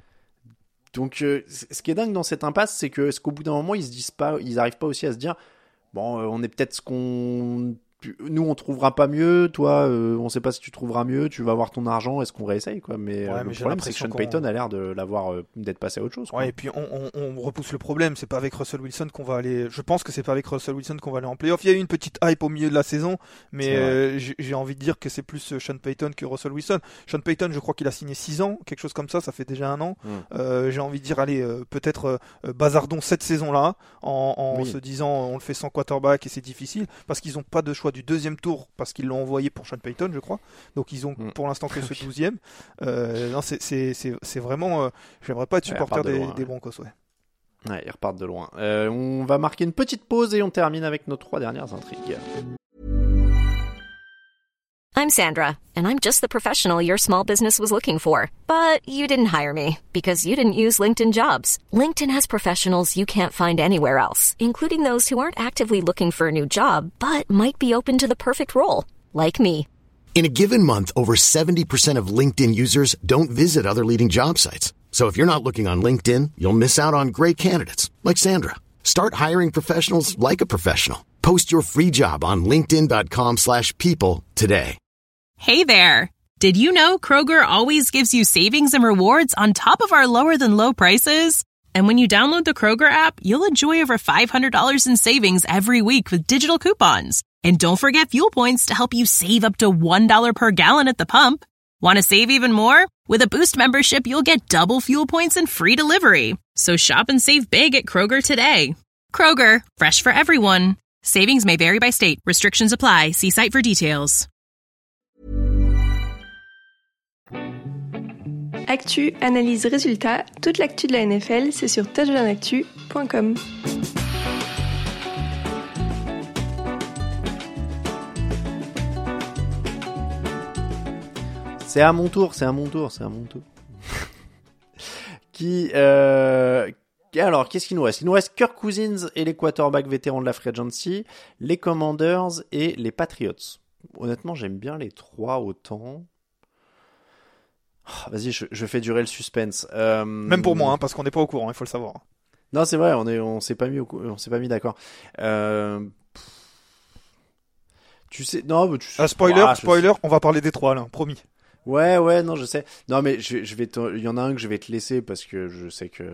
Donc, euh, ce qui est dingue dans cette impasse, c'est que, est-ce qu'au bout d'un moment, ils se disent pas, ils arrivent pas aussi à se dire, bon, euh, on est peut-être ce qu'on... Nous, on trouvera pas mieux. Toi, euh, on sait pas si tu trouveras mieux. Tu vas avoir ton argent. Est-ce qu'on réessaye quoi? Mais, ouais, euh, mais le problème, c'est que Sean qu'on... Payton a l'air de l'avoir euh, d'être passé à autre chose. Quoi. Ouais, et puis on, on, on repousse le problème. C'est pas avec Russell Wilson qu'on va aller. Je pense que c'est pas avec Russell Wilson qu'on va aller en playoff. Il y a eu une petite hype au milieu de la saison, mais euh, j'ai, j'ai envie de dire que c'est plus Sean Payton que Russell Wilson. Sean Payton, je crois qu'il a signé six ans, quelque chose comme ça. Ça fait déjà un an. Mm. Euh, j'ai envie de dire, allez, euh, peut-être euh, bazardons cette saison-là en, en oui. se disant, on le fait sans quarterback et c'est difficile parce qu'ils ont pas de choix du deuxième tour. Parce qu'ils l'ont envoyé pour Sean Payton, je crois. Donc ils ont mm. pour l'instant que ce douzième. Euh, non, c'est, c'est, c'est, c'est vraiment. Euh, j'aimerais pas être supporter ouais, des, loin, des ouais. Broncos, ouais. Ouais, ils repartent de loin. Euh, on va marquer une petite pause et on termine avec nos trois dernières intrigues. I'm Sandra, and I'm just the professional your small business was looking for. But you didn't hire me because you didn't use LinkedIn Jobs. LinkedIn has professionals you can't find anywhere else, including those who aren't actively looking for a new job, but might be open to the perfect role, like me. In a given month, over seventy percent of LinkedIn users don't visit other leading job sites. So if you're not looking on LinkedIn, you'll miss out on great candidates, like Sandra. Start hiring professionals like a professional. Post your free job on linkedin.com slash people today. Hey there! Did you know Kroger always gives you savings and rewards on top of our lower-than-low prices? And when you download the Kroger app, you'll enjoy over five hundred dollars in savings every week with digital coupons. And don't forget fuel points to help you save up to one dollar per gallon at the pump. Want to save even more? With a Boost membership, you'll get double fuel points and free delivery. So shop and save big at Kroger today. Kroger, fresh for everyone. Savings may vary by state. Restrictions apply. See site for details. Actu, analyse, résultat, toute l'actu de la N F L, c'est sur touchdown actu point com. C'est à mon tour, c'est à mon tour, c'est à mon tour. Qui, euh... Alors, qu'est-ce qu'il nous reste? Il nous reste Kirk Cousins et les quarterbacks vétérans de la Free Agency, les Commanders et les Patriots. Honnêtement, j'aime bien les trois autant. Oh, vas-y, je, je fais durer le suspense. Euh... Même pour moi, hein, parce qu'on n'est pas au courant, il faut le savoir. Non, c'est vrai, on est, on s'est pas mis, au, on s'est pas mis d'accord. Euh... Tu sais, non, mais tu sais. Ah, spoiler, ah, spoiler, sais. On va parler des trois là, promis. Ouais, ouais, non, je sais. Non, mais je, je vais, te- il y en a un que je vais te laisser parce que je sais que.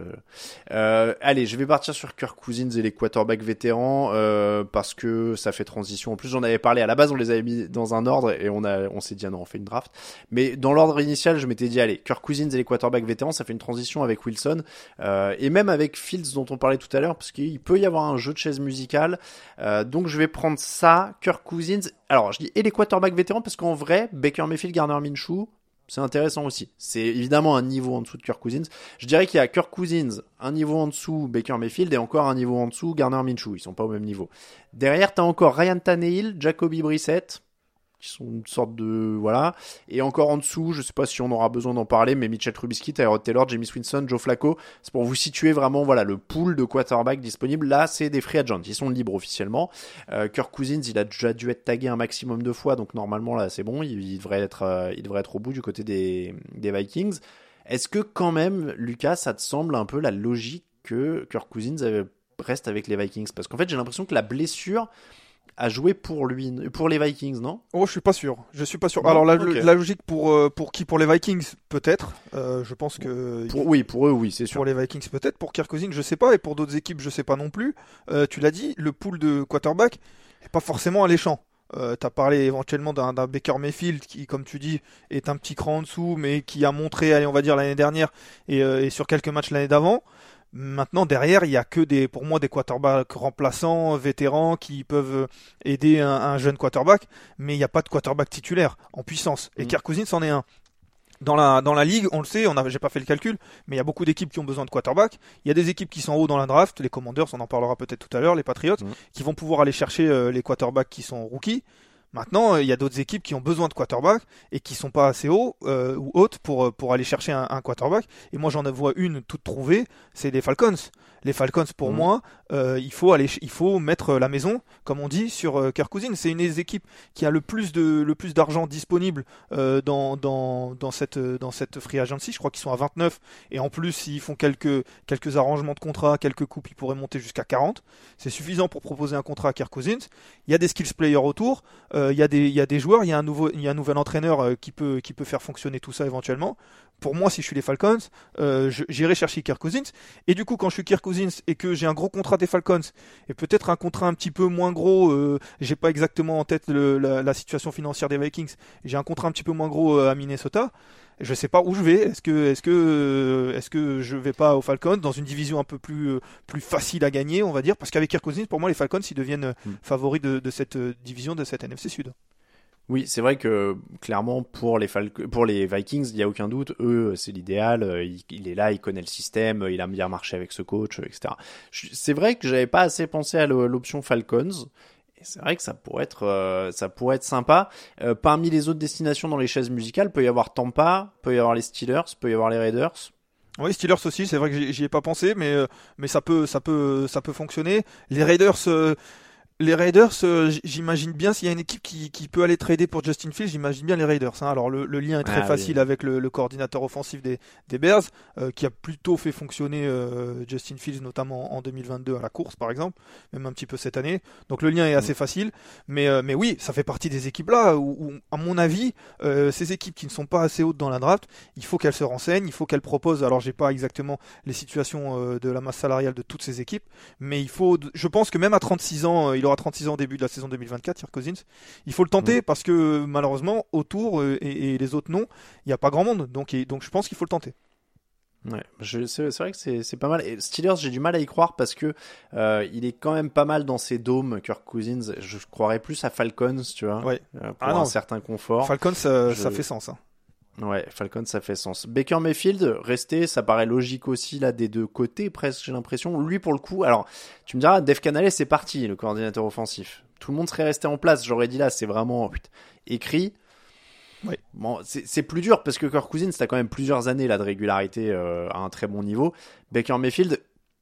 Euh, allez, je vais partir sur Kirk Cousins et les quarterbacks vétérans euh, parce que ça fait transition. En plus, j'en avais parlé à la base, on les avait mis dans un ordre et on a, on s'est dit ah non, on fait une draft. Mais dans l'ordre initial, je m'étais dit allez, Kirk Cousins et les quarterbacks vétérans, ça fait une transition avec Wilson euh, et même avec Fields dont on parlait tout à l'heure parce qu'il peut y avoir un jeu de chaise musicale. Euh, donc je vais prendre ça, Kirk Cousins. Alors, je dis et les quarterbacks vétérans parce qu'en vrai, Baker Mayfield, Gardner Minshew, c'est intéressant aussi. C'est évidemment un niveau en dessous de Kirk Cousins. Je dirais qu'il y a Kirk Cousins, un niveau en dessous Baker Mayfield et encore un niveau en dessous Gardner Minshew. Ils sont pas au même niveau. Derrière, t'as encore Ryan Tannehill, Jacoby Brissett, qui sont une sorte de voilà, et encore en dessous, je sais pas si on aura besoin d'en parler, mais Mitchell Trubisky, Tyrod Taylor, Jameis Winston, Joe Flacco, c'est pour vous situer vraiment voilà le pool de quarterbacks disponibles. Là, c'est des free agents, ils sont libres officiellement. Euh, Kirk Cousins, il a déjà dû être tagué un maximum de fois, donc normalement là, c'est bon, il, il devrait être, euh, il devrait être au bout du côté des, des Vikings. Est-ce que quand même, Lucas, ça te semble un peu la logique que Kirk Cousins reste avec les Vikings? Parce qu'en fait, j'ai l'impression que la blessure a joué pour lui, pour les Vikings, non? Oh, je suis pas sûr. Je suis pas sûr. Non, Alors la, okay. la logique pour euh, pour qui? Pour les Vikings, peut-être. Euh, je pense que pour, oui, pour eux, oui, c'est sûr. Pour les Vikings, peut-être. Pour Kirk Cousins, je sais pas. Et pour d'autres équipes, je sais pas non plus. Euh, tu l'as dit, le pool de quarterback est pas forcément alléchant. Euh, t'as parlé éventuellement d'un, d'un Baker Mayfield qui, comme tu dis, est un petit cran en dessous, mais qui a montré, allez, on va dire l'année dernière et, euh, et sur quelques matchs l'année d'avant. Maintenant, derrière, il y a que des, pour moi, des quarterbacks remplaçants, vétérans, qui peuvent aider un, un jeune quarterback, mais il n'y a pas de quarterback titulaire en puissance. Et mmh. Kirk Cousins en est un. Dans la, dans la ligue, on le sait, on a, j'ai pas fait le calcul, mais il y a beaucoup d'équipes qui ont besoin de quarterback. Il y a des équipes qui sont en haut dans la draft, les Commanders, on en parlera peut-être tout à l'heure, les Patriots, mmh. qui vont pouvoir aller chercher euh, les quarterbacks qui sont rookies. Maintenant, il y a d'autres équipes qui ont besoin de quarterback et qui sont pas assez hauts euh, ou hautes pour pour aller chercher un, un quarterback. Et moi, j'en vois une toute trouvée, c'est les Falcons. Les Falcons, pour mmh. moi, euh, il faut aller, il faut mettre la maison, comme on dit, sur euh, Kirk Cousins. C'est une des équipes qui a le plus de le plus d'argent disponible euh, dans dans dans cette dans cette free agency. Je crois qu'ils sont à vingt-neuf et en plus, s'ils font quelques quelques arrangements de contrat, quelques coupes, ils pourraient monter jusqu'à quarante. C'est suffisant pour proposer un contrat à Kirk Cousins. Il y a des skills players autour. Il euh, y a des il y a des joueurs, il y a un nouveau il y a un nouvel entraîneur euh, qui peut qui peut faire fonctionner tout ça éventuellement. Pour moi, si je suis les Falcons, euh, je, j'irai chercher Kirk Cousins. Et du coup, quand je suis Kirk Cousins et que j'ai un gros contrat des Falcons et peut-être un contrat un petit peu moins gros, euh, j'ai pas exactement en tête le, la, la situation financière des Vikings. J'ai un contrat un petit peu moins gros euh, à Minnesota. Je sais pas où je vais. Est-ce que est-ce que euh, est-ce que je vais pas aux Falcons dans une division un peu plus euh, plus facile à gagner, on va dire, parce qu'avec Kirk Cousins, pour moi, les Falcons ils deviennent euh, mm. favoris de, de cette euh, division de cette N F C Sud. Oui, c'est vrai que clairement pour les Falcons, pour les Vikings, il y a aucun doute, eux c'est l'idéal, il, il est là, il connaît le système, il a bien marché avec ce coach, et cetera. C'est vrai que j'avais pas assez pensé à l'option Falcons. Et c'est vrai que ça pourrait être, euh, ça pourrait être sympa. Euh, parmi les autres destinations dans les chaises musicales, peut y avoir Tampa, peut y avoir les Steelers, peut y avoir les Raiders. Oui, Steelers aussi, c'est vrai que j'y, j'y ai pas pensé, mais euh, mais ça peut, ça peut, ça peut fonctionner. Les Raiders. Euh... Les Raiders, euh, j'imagine bien s'il y a une équipe qui, qui peut aller trader pour Justin Fields, j'imagine bien les Raiders. Hein. Alors le, le lien est très ah, facile oui. avec le, le coordinateur offensif des, des Bears, euh, qui a plutôt fait fonctionner euh, Justin Fields, notamment en deux mille vingt-deux à la course par exemple, même un petit peu cette année. Donc le lien est assez mmh. facile, mais euh, mais oui, ça fait partie des équipes là où, où à mon avis, euh, ces équipes qui ne sont pas assez hautes dans la draft, il faut qu'elles se renseignent, il faut qu'elles proposent. Alors j'ai pas exactement les situations euh, de la masse salariale de toutes ces équipes, mais il faut, je pense que même à trente-six ans, euh, il aura trente-six ans au début de la saison deux mille vingt-quatre, Kirk Cousins. Il faut le tenter mmh. parce que malheureusement, autour et, et les autres non, il n'y a pas grand monde. Donc, et, donc je pense qu'il faut le tenter. Ouais, je, c'est, c'est vrai que c'est, c'est pas mal. Et Steelers, j'ai du mal à y croire parce que euh, il est quand même pas mal dans ses dômes, Kirk Cousins. Je croirais plus à Falcons, tu vois, ouais. euh, pour ah un non. certain confort. Falcons, ça, je... ça fait sens. Hein. Ouais, Falcons, ça fait sens. Baker Mayfield, rester, ça paraît logique aussi, là, des deux côtés, presque, j'ai l'impression. Lui, pour le coup, alors, tu me diras, Dave Canales, c'est parti, le coordinateur offensif. Tout le monde serait resté en place, j'aurais dit là, c'est vraiment putain, écrit. Oui. Bon, c'est, c'est plus dur, parce que Kirk Cousins, t'as quand même plusieurs années, là, de régularité euh, à un très bon niveau. Baker Mayfield,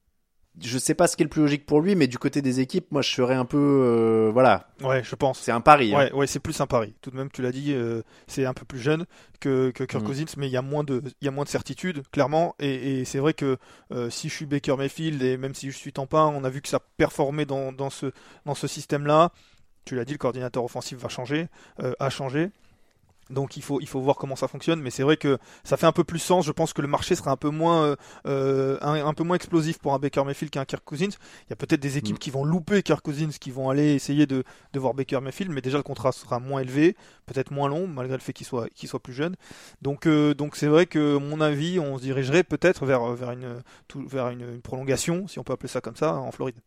je sais pas ce qui est le plus logique pour lui, mais du côté des équipes, moi, je serais un peu, euh, voilà. Ouais, je pense. C'est un pari. Ouais, hein. ouais, c'est plus un pari. Tout de même, tu l'as dit, euh, c'est un peu plus jeune que, que Kirk mmh. Cousins, mais il y a moins de, il y a moins de certitude, clairement. Et, et c'est vrai que euh, si je suis Baker Mayfield et même si je suis Tampa, on a vu que ça performait dans, dans ce, dans ce système-là. Tu l'as dit, le coordinateur offensif va changer, euh, a changé. Donc il faut il faut voir comment ça fonctionne, mais c'est vrai que ça fait un peu plus sens. Je pense que le marché sera un peu moins euh, euh, un, un peu moins explosif pour un Baker Mayfield qu'un Kirk Cousins. Il y a peut-être des équipes mm. qui vont louper Kirk Cousins, qui vont aller essayer de de voir Baker Mayfield, mais déjà le contrat sera moins élevé, peut-être moins long malgré le fait qu'il soit qu'il soit plus jeune. Donc euh, donc c'est vrai que à mon avis, on se dirigerait peut-être vers vers une tout, vers une, une prolongation, si on peut appeler ça comme ça, en Floride.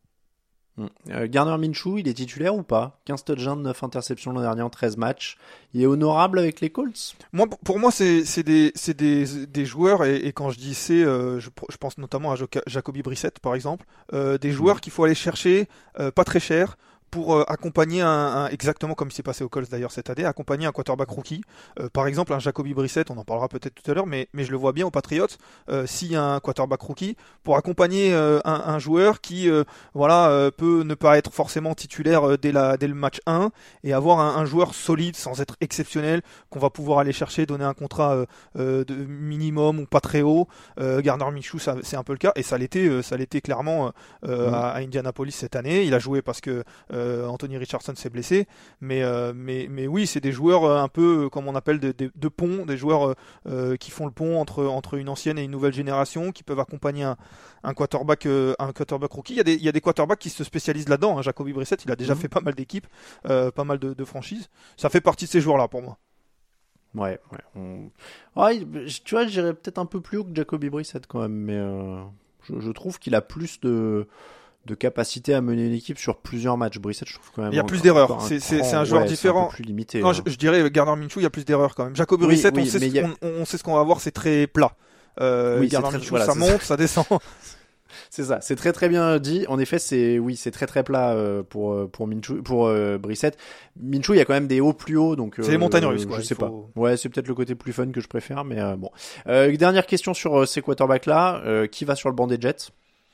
Euh, Gardner Minshew, il est titulaire ou pas? quinze touchdowns, neuf interceptions l'an dernier en treize matchs. Il est honorable avec les Colts? Moi, pour moi, c'est, c'est, des, c'est des, des joueurs, et, et quand je dis c'est, euh, je, je pense notamment à Jacoby Brissett, par exemple, euh, des joueurs mmh. qu'il faut aller chercher, euh, pas très cher, pour euh, accompagner un, un, exactement comme il s'est passé aux Colts d'ailleurs cette année, accompagner un quarterback rookie. Euh, par exemple, un Jacoby Brissett, on en parlera peut-être tout à l'heure, mais, mais je le vois bien aux Patriots, euh, s'il y a un quarterback rookie, pour accompagner euh, un, un joueur qui euh, voilà, euh, peut ne pas être forcément titulaire euh, dès, la, dès le match un, et avoir un, un joueur solide, sans être exceptionnel, qu'on va pouvoir aller chercher, donner un contrat euh, euh, de minimum ou pas très haut. Euh, Gardner Minshew, ça, c'est un peu le cas, et ça l'était, euh, ça l'était clairement euh, mmh. à, à Indianapolis cette année. Il a joué parce que euh, Euh, Anthony Richardson s'est blessé, mais, euh, mais, mais oui, c'est des joueurs euh, un peu, euh, comme on appelle, de, de, de pont, des joueurs euh, euh, qui font le pont entre, entre une ancienne et une nouvelle génération, qui peuvent accompagner un, un, quarterback, euh, un quarterback rookie. Il y, a des, il y a des quarterbacks qui se spécialisent là-dedans. Hein. Jacoby Brissett, il a déjà mmh. fait pas mal d'équipes, euh, pas mal de, de franchises. Ça fait partie de ces joueurs-là pour moi. Ouais, ouais. On... ouais tu vois, j'irais peut-être un peu plus haut que Jacoby Brissett quand même, mais euh, je, je trouve qu'il a plus de... de capacité à mener une équipe sur plusieurs matchs. Brissett, je trouve quand même. Il y a plus d'erreurs. C'est, c'est, c'est un joueur ouais, différent. C'est un peu plus limité. Non, hein. je, je dirais Gardner Minshew, il y a plus d'erreurs quand même. Jacoby oui, Brissett, oui, on, sait ce, a... on, on sait ce qu'on va voir, c'est très plat. Euh, oui, Gardner très, Minshew, voilà, ça monte, ça. ça descend. C'est ça, c'est très très bien dit. En effet, c'est oui, c'est très très plat euh, pour pour Minshew, pour euh, Brissett. Minshew, il y a quand même des hauts plus hauts, donc euh, c'est les montagnes russes. Je quoi, sais faut... pas. Ouais, c'est peut-être le côté plus fun que je préfère, mais euh, bon. Euh, dernière question sur euh, ces quarterbacks là, euh, qui va sur le banc des Jets?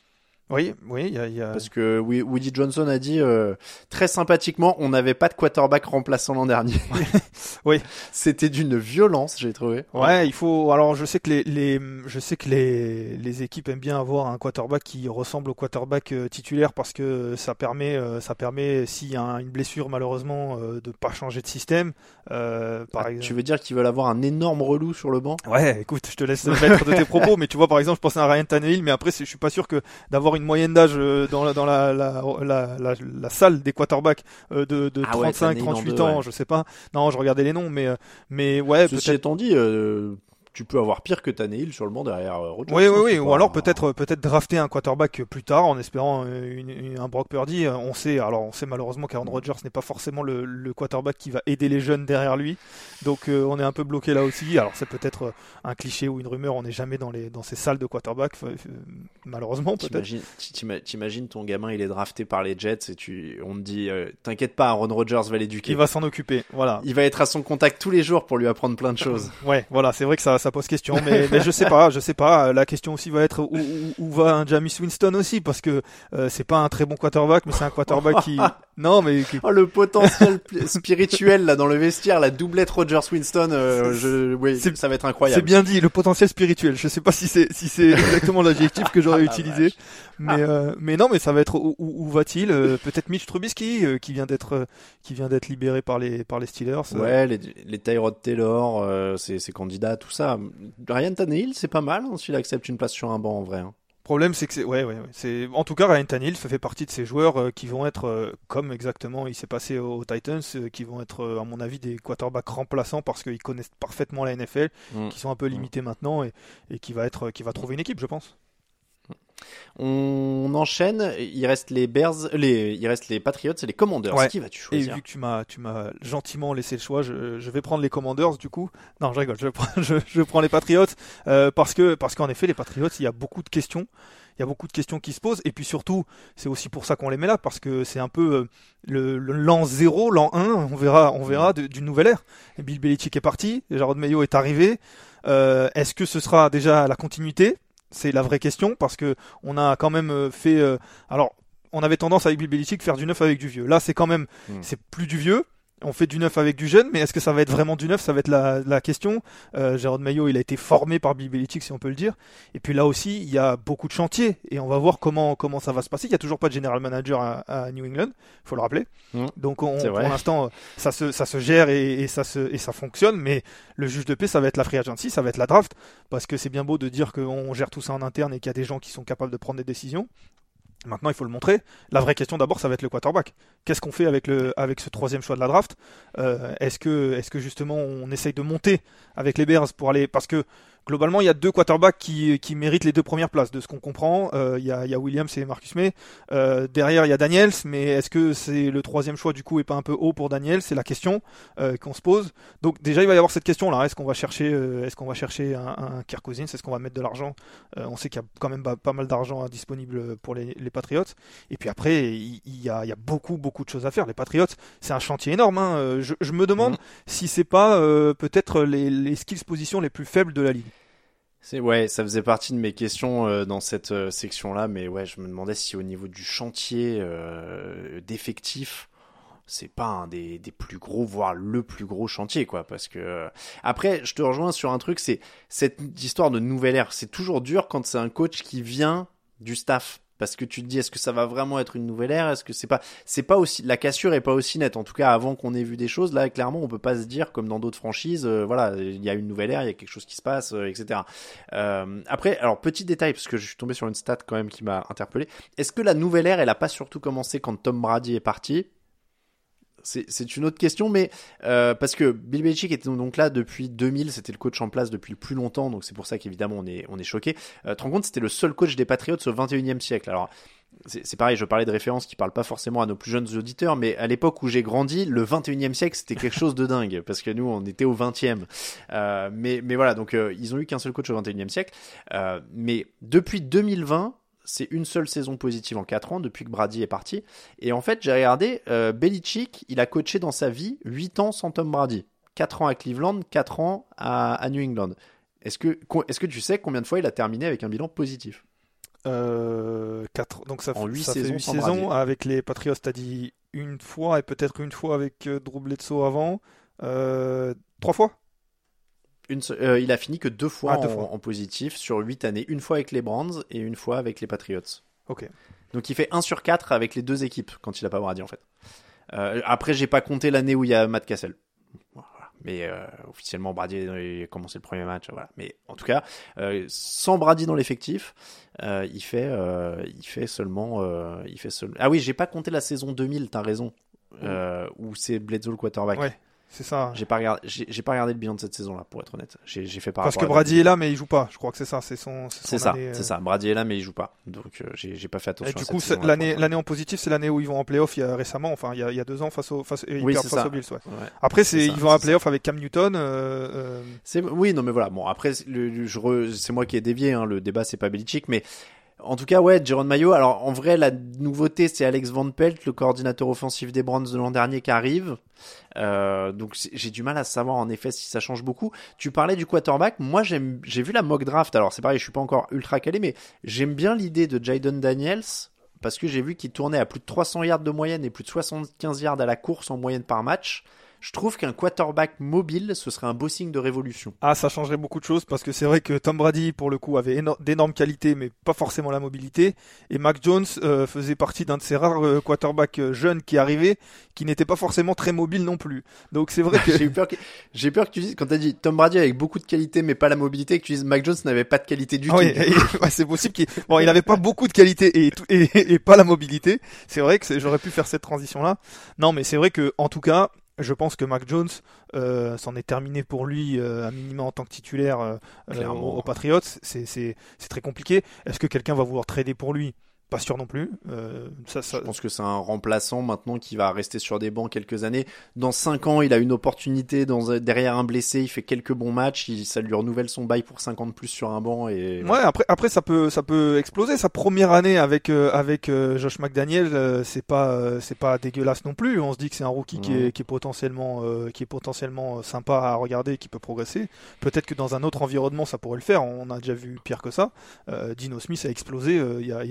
Oui, oui, il y a, y a... Parce que Woody Johnson a dit euh, très sympathiquement, on n'avait pas de quarterback remplaçant l'an dernier. Oui, c'était d'une violence, j'ai trouvé. Ouais, il faut. Alors, je sais que les, les, je sais que les, les équipes aiment bien avoir un quarterback qui ressemble au quarterback euh, titulaire parce que ça permet, euh, ça permet, s'il y a une blessure malheureusement, euh, de pas changer de système. Euh, par ah, exemple. Tu veux dire qu'ils veulent avoir un énorme relou sur le banc? Ouais, écoute, je te laisse mettre de tes propos, mais tu vois, par exemple, je pensais à Ryan Tannehill, mais après, je suis pas sûr que d'avoir une moyenne d'âge dans la, dans la, la, la, la, la salle des quarterbacks euh, de, de ah trente-cinq, ouais, trente-huit deux, ans, ouais. je sais pas. Non, je regardais les noms, mais, mais ouais, Ceci peut-être. étant dit, euh, tu peux avoir pire que Tannehill sur le banc derrière euh, Rodgers. Oui, oui, oui. Pas... Ou alors peut-être, peut-être drafter un quarterback plus tard en espérant une, une, un Brock Purdy. On sait, alors on sait malheureusement qu'Aaron Rodgers n'est pas forcément le, le quarterback qui va aider les jeunes derrière lui. Donc euh, on est un peu bloqué là aussi. Alors c'est peut-être un cliché ou une rumeur. On n'est jamais dans les dans ces salles de quarterback, euh, malheureusement peut-être. T'imagines, t'imagines ton gamin, il est drafté par les Jets et tu, on te dit, euh, t'inquiète pas, Aaron Rodgers va l'éduquer. Il va s'en occuper. Voilà. Il va être à son contact tous les jours pour lui apprendre plein de choses. Ouais, voilà. C'est vrai que ça, ça pose question, mais mais je sais pas, je sais pas. La question aussi va être où, où, où va un Jameis Winston aussi, parce que euh, c'est pas un très bon quarterback, mais c'est un quarterback qui, non mais qui... oh, le potentiel spirituel là dans le vestiaire, la doublette Rodgers Winston, euh, je, oui, c'est, ça va être incroyable. C'est bien dit, le potentiel spirituel. Je sais pas si c'est si c'est exactement l'adjectif que j'aurais ah, utilisé, vache. mais euh, mais non, mais ça va être où, où, où va-t-il euh, peut-être Mitch Trubisky euh, qui vient d'être euh, qui vient d'être libéré par les par les Steelers. Euh... Ouais, les les Tyrod Taylor, euh, ces ces candidats, tout ça. Ryan Tannehill, c'est pas mal hein, s'il accepte une place sur un banc en vrai. Hein. Le problème, c'est que c'est, ouais, ouais, ouais. C'est, en tout cas, Ryan Tannehill fait partie de ces joueurs euh, qui vont être, euh, comme exactement il s'est passé aux, aux Titans, euh, qui vont être, euh, à mon avis, des quarterbacks remplaçants parce qu'ils connaissent parfaitement la N F L, mmh. qui sont un peu limités mmh. maintenant et, et qui va être, qui va trouver une équipe, je pense. On enchaîne, il reste les Bears, les, il reste les Patriots et les Commanders. Ouais. Qui vas-tu choisir? Et vu que tu m'as, tu m'as gentiment laissé le choix, je, je vais prendre les Commanders du coup. Non, je rigole, je prends, je, je prends les Patriots euh, parce que, parce qu'en effet, les Patriots, il y a beaucoup de questions. Il y a beaucoup de questions qui se posent et puis surtout, c'est aussi pour ça qu'on les met là parce que c'est un peu euh, le, le l'an zéro, l'an un, on verra, on verra de, d'une nouvelle ère. Et Bill Belichick est parti, Jarod Mayo est arrivé. Euh, est-ce que ce sera déjà la continuité? C'est la vraie question parce que on a quand même fait. Euh, alors, on avait tendance avec Bill Belichick faire du neuf avec du vieux. Là, c'est quand même, mmh. c'est plus du vieux. On fait du neuf avec du jeune, mais est-ce que ça va être vraiment du neuf? Ça va être la, la question. Euh, Jerome Mayo, il a été formé par Bill Belichick, si on peut le dire. Et puis là aussi, il y a beaucoup de chantiers. Et on va voir comment, comment ça va se passer. Il n'y a toujours pas de general manager à, à New England, il faut le rappeler. Mmh. Donc on, pour l'instant, ça se, ça se gère et, et, ça se, et ça fonctionne. Mais le juge de paix, ça va être la free agency, ça va être la draft. Parce que c'est bien beau de dire qu'on gère tout ça en interne et qu'il y a des gens qui sont capables de prendre des décisions. Maintenant, il faut le montrer. La vraie question d'abord, ça va être le quarterback. Qu'est-ce qu'on fait avec le avec ce troisième choix de la draft? euh, Est-ce que est-ce que justement on essaye de monter avec les Bears pour aller, parce que globalement, il y a deux quarterbacks qui, qui méritent les deux premières places, de ce qu'on comprend. Euh, il, y a, il y a Williams et Marcus May. Euh, derrière, il y a Daniels, mais est-ce que c'est le troisième choix du coup et pas un peu haut pour Daniels? C'est la question euh, qu'on se pose. Donc déjà, il va y avoir cette question-là. Est-ce qu'on va chercher, euh, est-ce qu'on va chercher un, un Kirk Cousins? Est-ce qu'on va mettre de l'argent? euh, On sait qu'il y a quand même pas, pas mal d'argent disponible pour les, les Patriots. Et puis après, il, il, y a, il y a beaucoup, beaucoup de choses à faire. Les Patriots, c'est un chantier énorme. Hein. Je, je me demande mmh. si c'est pas euh, peut-être les, les skills positions les plus faibles de la ligue. C'est ouais, ça faisait partie de mes questions euh, dans cette euh, section-là, mais ouais, je me demandais si au niveau du chantier euh, d'effectifs, c'est pas un des, des plus gros, voire le plus gros chantier, quoi. Parce que euh... après, je te rejoins sur un truc, c'est cette histoire de nouvelle ère. C'est toujours dur quand c'est un coach qui vient du staff. Parce que tu te dis, est-ce que ça va vraiment être une nouvelle ère? Est-ce que c'est pas, c'est pas aussi, la cassure est pas aussi nette. En tout cas, avant qu'on ait vu des choses, là, clairement, on peut pas se dire, comme dans d'autres franchises, euh, voilà, il y a une nouvelle ère, il y a quelque chose qui se passe, euh, et cetera. Euh, après, alors, petit détail, parce que je suis tombé sur une stat quand même qui m'a interpellé. Est-ce que la nouvelle ère, elle a pas surtout commencé quand Tom Brady est parti? C'est, c'est une autre question, mais euh, parce que Bill Belichick était donc là depuis deux mille, c'était le coach en place depuis le plus longtemps, donc c'est pour ça qu'évidemment on est on est choqué. Euh, tu te rends compte, c'était le seul coach des Patriots au vingt et unième siècle. Alors c'est, c'est pareil, je parlais de références qui parlent pas forcément à nos plus jeunes auditeurs, mais à l'époque où j'ai grandi, le vingt et unième siècle c'était quelque chose de dingue, parce que nous on était au vingtième. Euh, mais mais voilà, donc euh, ils ont eu qu'un seul coach au vingt et unième siècle, euh, mais depuis deux mille vingt. C'est une seule saison positive en quatre ans depuis que Brady est parti. Et en fait, j'ai regardé, euh, Belichick, il a coaché dans sa vie huit ans sans Tom Brady. quatre ans à Cleveland, quatre ans à, à New England. Est-ce que, est-ce que tu sais combien de fois il a terminé avec un bilan positif? euh, quatre Donc ça, en huit ça saisons fait huit sans saisons. Brady. Avec les Patriots, t'as dit une fois et peut-être une fois avec euh, Drew Bledsoe avant. Euh, trois fois Une, euh, il a fini que deux fois, ah, deux en, fois en positif sur huit années. Une fois avec les Browns et une fois avec les Patriots. Ok. Donc il fait un sur quatre avec les deux équipes quand il a pas Brady en fait. Euh, après, j'ai pas compté l'année où il y a Matt Cassel. Voilà. Mais euh, officiellement, Brady a commencé le premier match. Voilà. Mais en tout cas, euh, sans Brady dans l'effectif, euh, il fait, euh, il fait seulement, euh, il fait seulement. Ah oui, j'ai pas compté la saison deux mille. T'as raison. Euh, où c'est Bledsoe le quarterback. Ouais. C'est ça. J'ai pas regardé, j'ai, j'ai pas regardé le bilan de cette saison-là, pour être honnête. J'ai, j'ai fait par Parce que rapport à Brady est là, mais il joue pas. Je crois que c'est ça. C'est son. C'est, son c'est ça. année, euh... C'est ça. Brady est là, mais il joue pas. Donc euh, j'ai, j'ai pas fait attention. Et du à coup, cette l'année, l'année en positif, c'est l'année où ils vont en playoff. Il y a récemment, enfin, il y a, il y a deux ans face au, face, ils oui, perdent c'est face ça. aux Bills. Ouais. Ouais. Après, c'est, c'est ils ça, vont en c'est playoff avec Cam Newton. Euh, euh... C'est, oui, non, mais voilà. Bon, après, le, le, je re, c'est moi qui ai dévié. Hein, le débat, c'est pas Belichick, mais. En tout cas, ouais, Jerome Mayo. Alors, en vrai, la nouveauté, c'est Alex Van Pelt, le coordinateur offensif des Browns de l'an dernier, qui arrive. Euh, donc, j'ai du mal à savoir, en effet, si ça change beaucoup. Tu parlais du quarterback. Moi, j'aime, j'ai vu la mock draft. Alors, c'est pareil, je suis pas encore ultra calé, mais j'aime bien l'idée de Jayden Daniels, parce que j'ai vu qu'il tournait à plus de trois cents yards de moyenne et plus de soixante-quinze yards à la course en moyenne par match. Je trouve qu'un quarterback mobile, ce serait un beau signe de révolution. Ah, ça changerait beaucoup de choses parce que c'est vrai que Tom Brady, pour le coup, avait éno- d'énormes qualités, mais pas forcément la mobilité. Et Mac Jones euh, faisait partie d'un de ces rares euh, quarterbacks euh, jeunes qui arrivaient, qui n'était pas forcément très mobile non plus. Donc c'est vrai que j'ai eu peur que j'ai peur que tu dises, quand t'as dit Tom Brady avec beaucoup de qualités mais pas la mobilité, que tu dises Mac Jones n'avait pas de qualité du ah tout. Oui, et, ouais, c'est possible qu'il bon, il avait pas beaucoup de qualité et, et et pas la mobilité. C'est vrai que c'est... j'aurais pu faire cette transition là. Non, mais c'est vrai que en tout cas. Je pense que Mac Jones, euh, c'en est terminé pour lui, euh, à minima en tant que titulaire euh, euh, aux, aux Patriots. C'est, c'est, c'est très compliqué. Est-ce que quelqu'un va vouloir trader pour lui ? Pas sûr non plus. Euh, ça, ça... Je pense que c'est un remplaçant maintenant qui va rester sur des bancs quelques années. Dans cinq ans, il a une opportunité dans, derrière un blessé, il fait quelques bons matchs, il, ça lui renouvelle son bail pour cinq ans de plus sur un banc. Et... Ouais, après, après ça peut, ça peut exploser. Sa première année avec euh, avec euh, Josh McDaniels, euh, c'est pas, euh, c'est pas dégueulasse non plus. On se dit que c'est un rookie mmh. qui est, qui est potentiellement, euh, qui est potentiellement sympa à regarder, qui peut progresser. Peut-être que dans un autre environnement, ça pourrait le faire. On a déjà vu pire que ça. Euh, Dino Smith a explosé euh, il y a, il y a très récemment.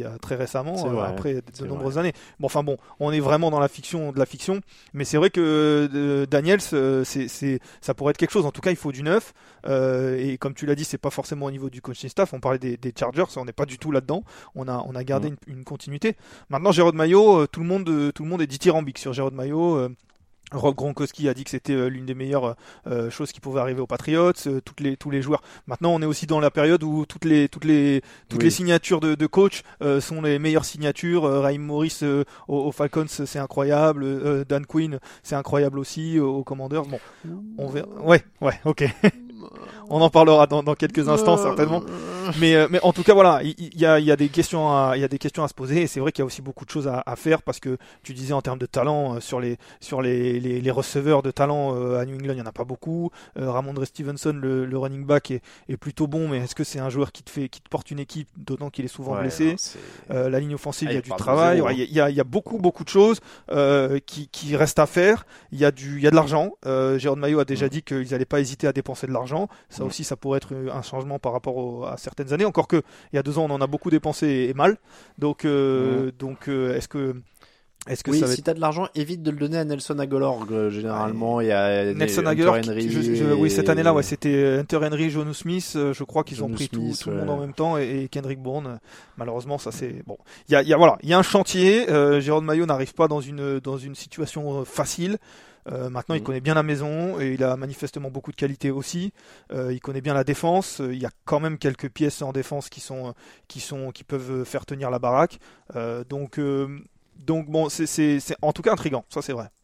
récemment, C'est euh, vrai, après de, c'est de vrai. nombreuses années. Bon, enfin bon, on est vraiment dans la fiction de la fiction, mais c'est vrai que euh, Daniels, euh, c'est, c'est, ça pourrait être quelque chose. En tout cas, il faut du neuf. Euh, et comme tu l'as dit, c'est pas forcément au niveau du coaching staff. On parlait des, des Chargers, on n'est pas du tout là-dedans. On a, on a gardé Mm. une, une continuité. Maintenant, Jérôme Mayo, euh, tout le monde, euh, tout le monde est dithyrambique sur Jérôme Mayo. Euh, Rob Gronkowski a dit que c'était euh, l'une des meilleures euh, choses qui pouvaient arriver aux Patriots, euh, toutes les, tous les joueurs. Maintenant, on est aussi dans la période où toutes les, toutes les, toutes Oui. les signatures de, de coach euh, sont les meilleures signatures. Euh, Raheem Morris euh, aux, aux Falcons, c'est incroyable. Euh, Dan Quinn, c'est incroyable aussi euh, aux Commanders. Bon, on verra. Ouais, ouais, ok. On en parlera dans, dans quelques instants certainement. Mais, euh, mais en tout cas, voilà, il y, y, a, il y a des questions à, il y a des questions à se poser. Et c'est vrai qu'il y a aussi beaucoup de choses à, à faire parce que tu disais en termes de talent euh, sur les, sur les, les, les receveurs de talent euh, à New England, il y en a pas beaucoup. Euh, Ramondre Stevenson, le, le running back, est, est plutôt bon, mais est-ce que c'est un joueur qui te fait, qui te porte une équipe, d'autant qu'il est souvent Ouais, blessé. non, c'est- Euh, la ligne offensive, Ah, il y a il du part de travail. zéro, Ouais, hein. Il y, a, il y a beaucoup, beaucoup de choses euh, qui, qui restent à faire. Il y a du, il y a de l'argent. Euh, Jérôme Mayo a déjà Mm. dit qu'ils n'allaient pas hésiter à dépenser de l'argent. Ça Mm. aussi, ça pourrait être un changement par rapport au- à certaines années. Encore que il y a deux ans, on en a beaucoup dépensé et mal. Donc, euh, donc, euh, est-ce que, est-ce que oui, ça va si être... t'as de l'argent, évite de le donner à Nelson Aguilar euh, généralement et à Nelson Hunter Aguilar, Henry qui- je- je- et- oui, cette année-là, ouais, c'était Hunter Henry, Jonnu Smith. euh, je crois qu'ils ont Jonnu pris tout, Smith, tout le monde ouais. en même temps et, et Kendrick Bourne. euh, Malheureusement, ça c'est bon. Il y a, il y a voilà, il y a un chantier. Euh, Jérôme Mayo n'arrive pas dans une dans une situation euh, facile. Euh, maintenant, il Mhm. connaît bien la maison et il a manifestement beaucoup de qualité aussi. Euh, il connaît bien la défense. Euh, Il y a quand même quelques pièces en défense qui sont qui sont qui peuvent faire tenir la baraque. Euh, donc euh, donc bon, c'est c'est c'est en tout cas intriguant. Ça c'est vrai.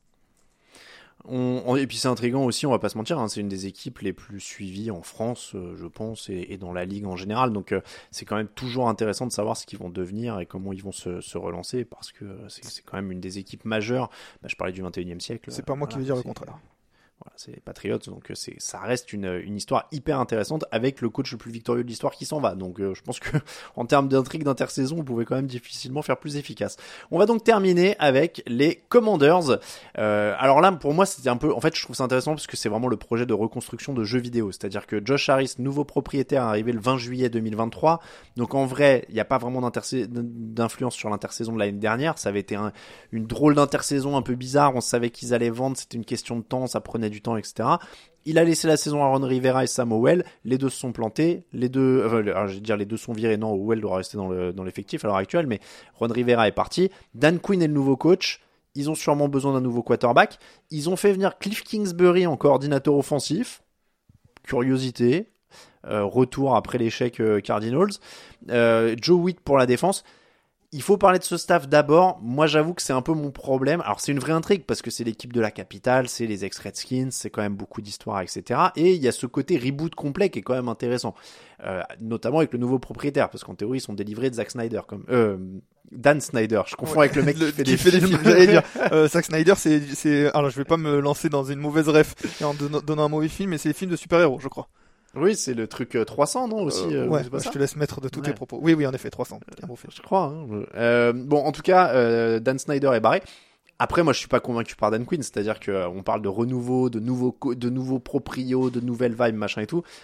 On, on- et puis c'est intriguant aussi, on va pas se mentir, hein, c'est une des équipes les plus suivies en France, euh, je pense, et, et dans la ligue en général. Donc euh, c'est quand même toujours intéressant de savoir ce qu'ils vont devenir et comment ils vont se, se relancer, parce que euh, c'est, c'est quand même une des équipes majeures. Bah, je parlais du vingt et unième siècle. C'est pas moi qui vais dire le contraire. Voilà, c'est les Patriots, donc euh, c'est, ça reste une, une histoire hyper intéressante avec le coach le plus victorieux de l'histoire qui s'en va. Donc euh, je pense que en termes d'intrigue d'intersaison, on pouvait quand même difficilement faire plus efficace. On va donc terminer avec les Commanders. Euh, alors là, pour moi, c'était un peu, en fait, je trouve ça intéressant parce que c'est vraiment le projet de reconstruction de jeux vidéo. C'est-à-dire que Josh Harris, nouveau propriétaire, est arrivé le vingt juillet deux mille vingt-trois. Donc en vrai, il n'y a pas vraiment d'influence sur l'intersaison de l'année dernière. Ça avait été un, une drôle d'intersaison un peu bizarre. On savait qu'ils allaient vendre, c'était une question de temps, ça prenait du temps, et cetera. Il a laissé la saison à Ron Rivera et Sam Howell. Les deux se sont plantés. Les deux, enfin, alors, je vais dire les deux sont virés. Non, Howell doit rester dans, le, dans l'effectif à l'heure actuelle, mais Ron Rivera est parti. Dan Quinn est le nouveau coach. Ils ont sûrement besoin d'un nouveau quarterback. Ils ont fait venir Cliff Kingsbury en coordinateur offensif. Curiosité. Euh, retour après l'échec euh, Cardinals. Euh, Joe Witt pour la défense. Il faut parler de ce staff d'abord. Moi, j'avoue que c'est un peu mon problème. Alors, c'est une vraie intrigue parce que c'est l'équipe de la capitale, c'est les ex-Redskins, c'est quand même beaucoup d'histoires, et cetera. Et il y a ce côté reboot complet qui est quand même intéressant. Euh, notamment avec le nouveau propriétaire, parce qu'en théorie, ils sont délivrés de Zack Snyder, comme euh, Dan Snyder. Je confonds Ouais, avec le mec le- qui fait qui des fait des films. films, j'allais dire. Euh, Zack Snyder, c'est, c'est, alors je vais pas me lancer dans une mauvaise ref et en don- donnant un mauvais film, mais c'est les films de super-héros, je crois. Oui, c'est le truc euh, trois cents, non, aussi Euh, euh, ouais, c'est pas je ça te laisse mettre de tous Ouais. tes propos. Oui, oui, en effet, trois cents. Un beau film. Je crois. Hein. Euh, bon, en tout cas, euh, Dan Snyder est barré. Après, moi, je suis pas convaincu par Dan Quinn, c'est-à-dire que euh, on parle de renouveau, de nouveaux, co- de nouveaux proprios, de nouvelles vibes, machin et tout.